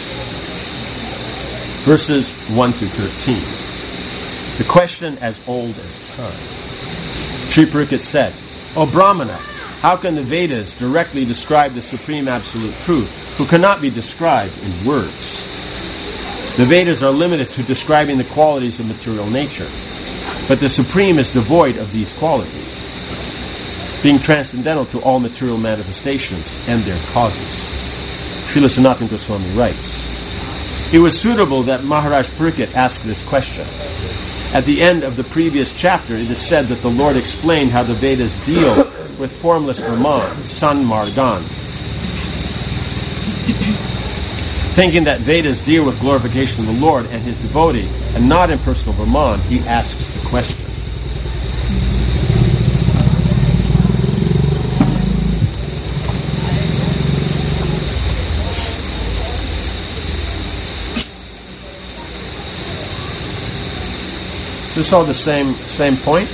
Verses one through thirteen, the question as old as time. Sri Pariksit said, O Brahmana, how can the Vedas directly describe the supreme absolute truth, who cannot be described in words? The Vedas are limited to describing the qualities of material nature, but the supreme is devoid of these qualities. being transcendental to all material manifestations and their causes. Srila Sanatana Goswami writes, it was suitable that Maharaj Parikshit ask this question. At the end of the previous chapter, it is said that the Lord explained how the Vedas deal with formless Brahman, San Margan. Thinking that Vedas deal with glorification of the Lord and His devotee, and not impersonal Brahman, he asks the question. Is this all the same same point?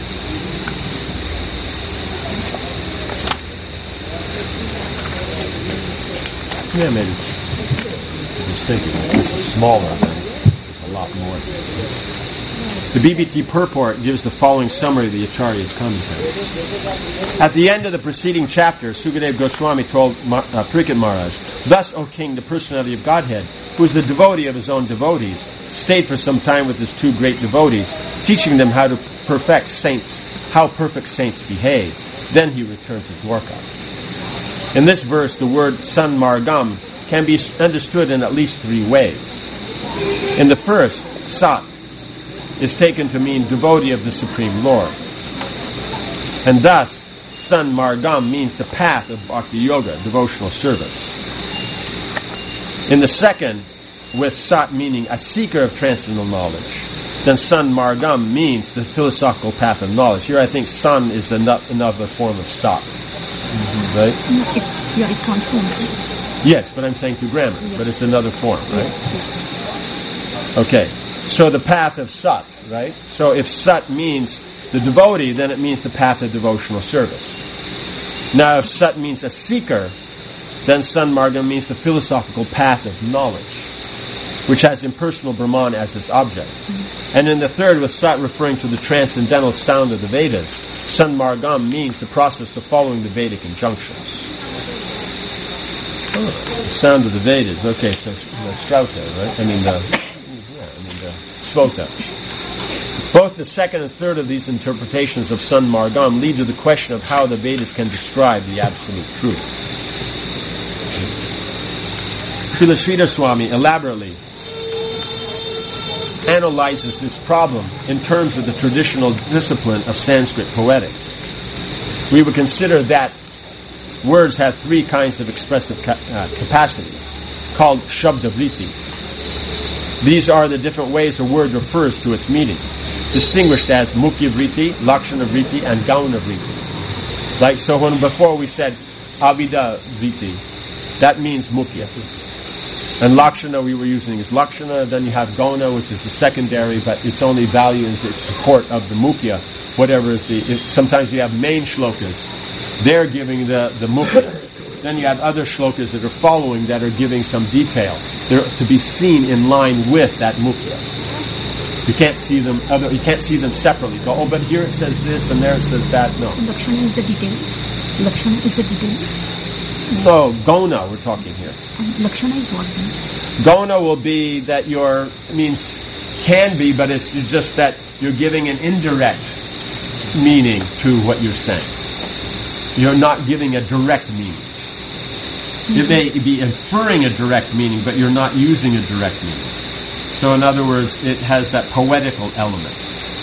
Yeah, maybe. I was thinking this is smaller than there's a lot more. The B B T purport gives the following summary of the Acharya's commentaries. At the end of the preceding chapter, Sukadeva Goswami told uh, Parikshit Maharaj, thus, O king, the personality of Godhead, who is the devotee of his own devotees, stayed for some time with his two great devotees, teaching them how to perfect saints, how perfect saints behave. Then he returned to Dwarka. In this verse, the word San Margam can be understood in at least three ways. In the first, Sat is taken to mean devotee of the Supreme Lord. And thus, San Margam means the path of Bhakti Yoga, devotional service. In the second, with Sat meaning a seeker of transcendental knowledge, then San Margam means the philosophical path of knowledge. Here I think San is another form of Sat. Mm-hmm. Right? It, yeah, it transforms. Yes, but I'm saying through grammar, yeah. But it's another form, right? Yeah. Okay. So the path of Sat, right? So if Sat means the devotee, then it means the path of devotional service. Now if Sat means a seeker, then San Margam means the philosophical path of knowledge, which has impersonal Brahman as its object. Mm-hmm. And in the third, with Sat referring to the transcendental sound of the Vedas, San Margam means the process of following the Vedic injunctions. Oh, the sound of the Vedas. Okay, so the Strauta, right? I mean the, yeah, I mean the Svota. Both the second and third of these interpretations of San Margam lead to the question of how the Vedas can describe the absolute truth. Srila Sridhar Swami elaborately analyzes this problem in terms of the traditional discipline of Sanskrit poetics. We would consider that words have three kinds of expressive ca- uh, capacities, called shabdavritis. These are the different ways a word refers to its meaning, distinguished as mukhya vritti, lakshana vritti, and gauna vritti. Like, so when before we said avida vritti, that means mukhya. And lakshana we were using is lakshana, then you have gauna, which is the secondary, but its only value is its support of the mukhya, whatever is the, it, sometimes you have main shlokas, they're giving the, the mukhya. Then you have other shlokas that are following that are giving some detail. They're to be seen in line with that mukhya. You can't see them other, you can't see them separately. Go, oh, but here it says this and there it says that. No. So lakshana is the details. Lakshana is the details. No, gona we're talking here. And lakshana is what then? Gona will be that you're, means can be, but it's just that you're giving an indirect meaning to what you're saying. You're not giving a direct meaning. Mm-hmm. It may be inferring a direct meaning, but you're not using a direct meaning. So in other words, it has that poetical element.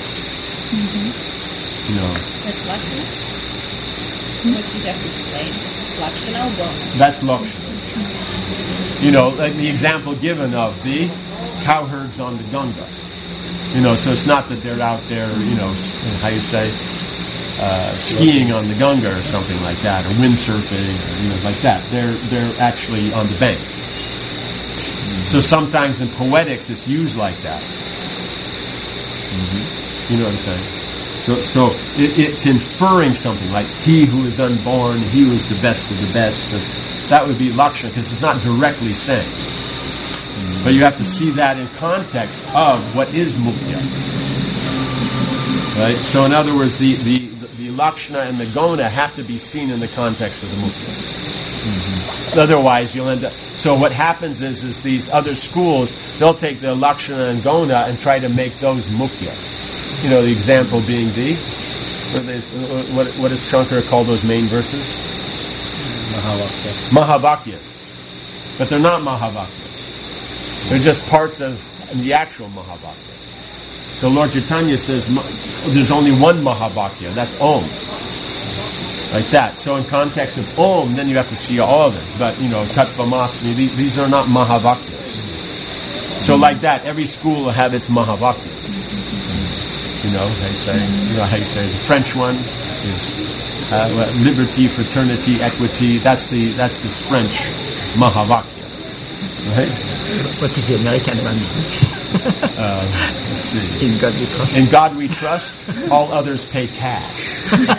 Mm-hmm. You know. That's lakshana? Mm-hmm. What you just explained. It's lakshana or gona? That's lakshana. You know, like the example given of the cowherds on the Ganga. You know, so it's not that they're out there, you know, how you say, uh, skiing on the Ganga or something like that, or windsurfing, or, you know, like that. They're they're actually on the bank. Mm-hmm. So sometimes in poetics it's used like that. Mm-hmm. You know what I'm saying? So, so it, it's inferring something like he who is unborn, he who is the best of the best. That would be lakshana because it's not directly saying. Mm-hmm. But you have to see that in context of what is mukhya. Right? So in other words, the, the, the lakshana and the gona have to be seen in the context of the mukhya. Mm-hmm. Otherwise, you'll end up. So what happens is, is these other schools, they'll take the lakshana and gona and try to make those mukhya. You know, the example being the What, they, what, what does Shankara call those main verses? Mahavakya. Mahavakyas. But they're not Mahavakyas. They're just parts of the actual Mahavakya. So Lord Chaitanya says there's only one Mahavakya, that's Om. Like that. So in context of Om, then you have to see all of this. But, you know, Tattvamasmi, these, these are not Mahavakyas. So like that, every school will have its Mahavakyas. You know, how you say, you know how you say, the French one is uh, liberty, fraternity, equity. That's the, that's the French Mahavakya. Right? What is the American one? uh, let's see. In God we trust. In God we trust, all others pay cash.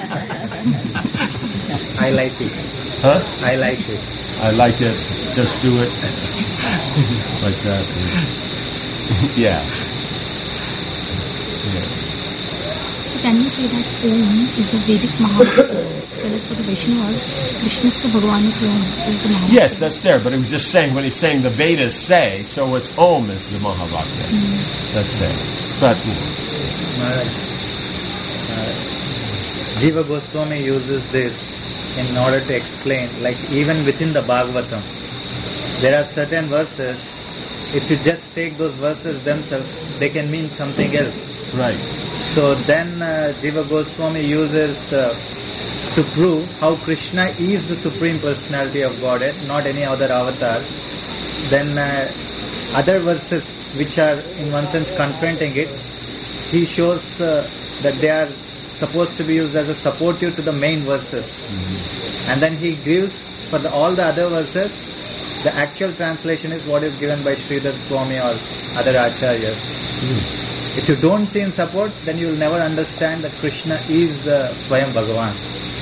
I like it. Huh? I like it. I like it. Just do it. Like that. Yeah. Yeah. So can you say that Om is a Vedic Mahavakya? Whereas for the Vaishnavas, Krishna's to Bhagavan is Om, is the Mahavakya. Yes, that's there, but it was just saying, when he's saying the Vedas say, so it's Om is the Mahavakya. Mm. That's there. But, Maharaj, uh, Jiva Goswami uses this in order to explain, like even within the Bhagavatam, there are certain verses, if you just take those verses themselves, they can mean something else. Right. So then uh, Jiva Goswami uses uh, to prove how Krishna is the Supreme Personality of Godhead, not any other avatar. Then uh, other verses which are in one sense confronting it, he shows uh, that they are supposed to be used as a supportive to the main verses. Mm-hmm. And then he gives for the, all the other verses, the actual translation is what is given by Sridhar Swami or other acharyas. Mm. If you don't see in support, then you will never understand that Krishna is the Swayam Bhagavan.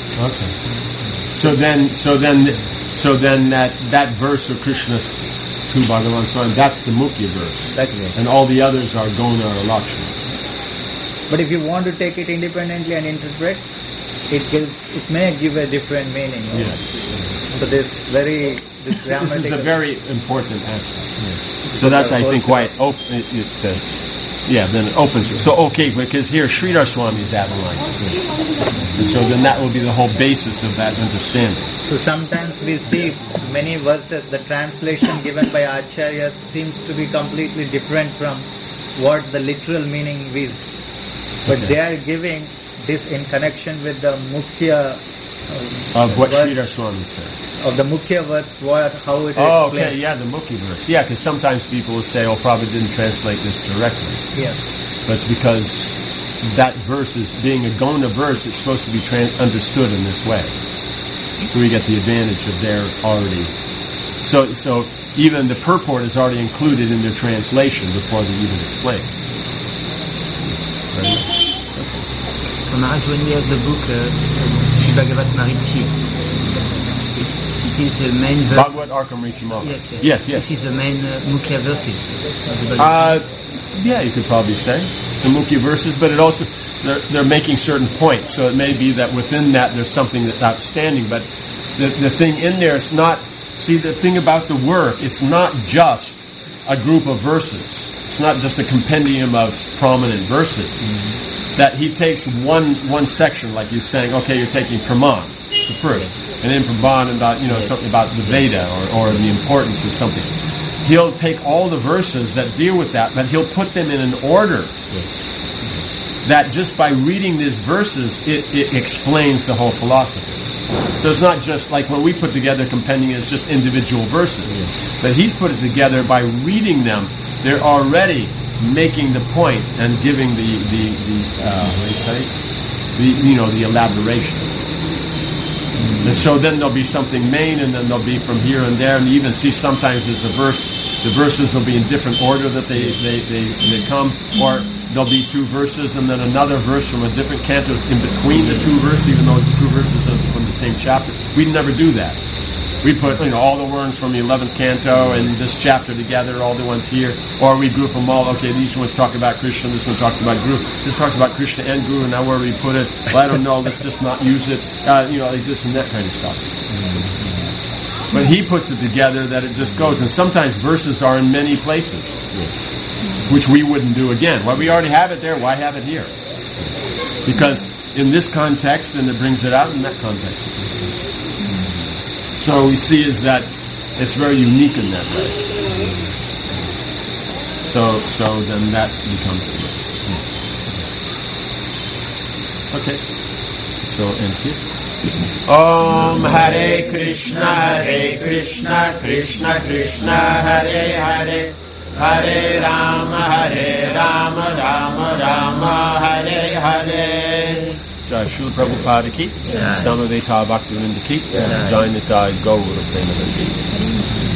Okay. So then, so then, so then that that verse of Krishna's to Bhagavan Swayam, that's the Mukhya verse. That's right. And all the others are Gona or Lakshmi. But if you want to take it independently and interpret, it gives, it may give a different meaning. Yes. So this very this grammatical. This is a very important aspect. Yeah. So that's, I think, why it, op- it, it's uh, yeah. Then it opens it. So okay, because here Sridhar Swami is analyzing, and so then that will be the whole basis of that understanding. So sometimes we see many verses, the translation given by acharyas seems to be completely different from what the literal meaning is. But okay. They are giving this in connection with the Mukhya uh, of what verse, Sridhar Swami said. Of the Mukhya verse, what, how it oh, explains. okay, yeah, the Mukhya verse. Yeah, because sometimes people will say, oh, Prabhupada didn't translate this directly. Yeah. But it's because that verse is, being a Gona verse, it's supposed to be tra- understood in this way. So we get the advantage of their already. So, so even the purport is already included in their translation before they even explain. Right? So Maharaj, when we have the book uh, Sri Bhagavat Marichi, it is the main verse. Bhagavad Arkamrichi Mala. Yes, yes. Yes, yes. This is the main uh, Mukhya verses. Uh, yeah, you could probably say the Mukhya verses, but it also they're, they're making certain points, so it may be that within that there's something that's outstanding. But the the thing in there is not. See, the thing about the work, it's not just a group of verses. It's not just a compendium of prominent verses. Mm-hmm. That he takes one one section, like you're saying, okay, you're taking Praman, it's the first, and then Praman about, you know, something about the Veda or, or the importance of something. He'll take all the verses that deal with that, but he'll put them in an order that just by reading these verses, it, it explains the whole philosophy. So it's not just like when we put together compendium, it's just individual verses. Yes. But he's put it together by reading them. They're already making the point and giving the the, the uh, what do you say? The, you know, the elaboration. Mm-hmm. And so then there'll be something main, and then there'll be from here and there, and you even see sometimes there's a verse. The verses will be in different order that they they they, they come, or there'll be two verses and then another verse from a different canto in between the two verses, even though it's two verses from the same chapter. We never do that. We put, you know, all the words from the eleventh canto and this chapter together, all the ones here, or we group them all. Okay, these ones talk about Krishna, this one talks about Guru, this talks about Krishna and Guru, and now where we put it, well, I don't know, let's just not use it, uh, you know, like this and that kind of stuff. Mm-hmm. But he puts it together that it just goes, and sometimes verses are in many places, yes, which we wouldn't do again. Well, we already have it there, why have it here? Because in this context, and it brings it out in that context. So we see is that it's very unique in that way. So, so then that becomes clear. Okay. So, and here. Om Hare Krishna, Hare Krishna, Krishna Krishna, Hare Hare, Hare Rama, Hare Rama, Rama Rama, Hare Hare. Jai Srila Prabhupada ki, Samaveta Bhaktivinoda ki, Jai Nitai Gaura Premanandi.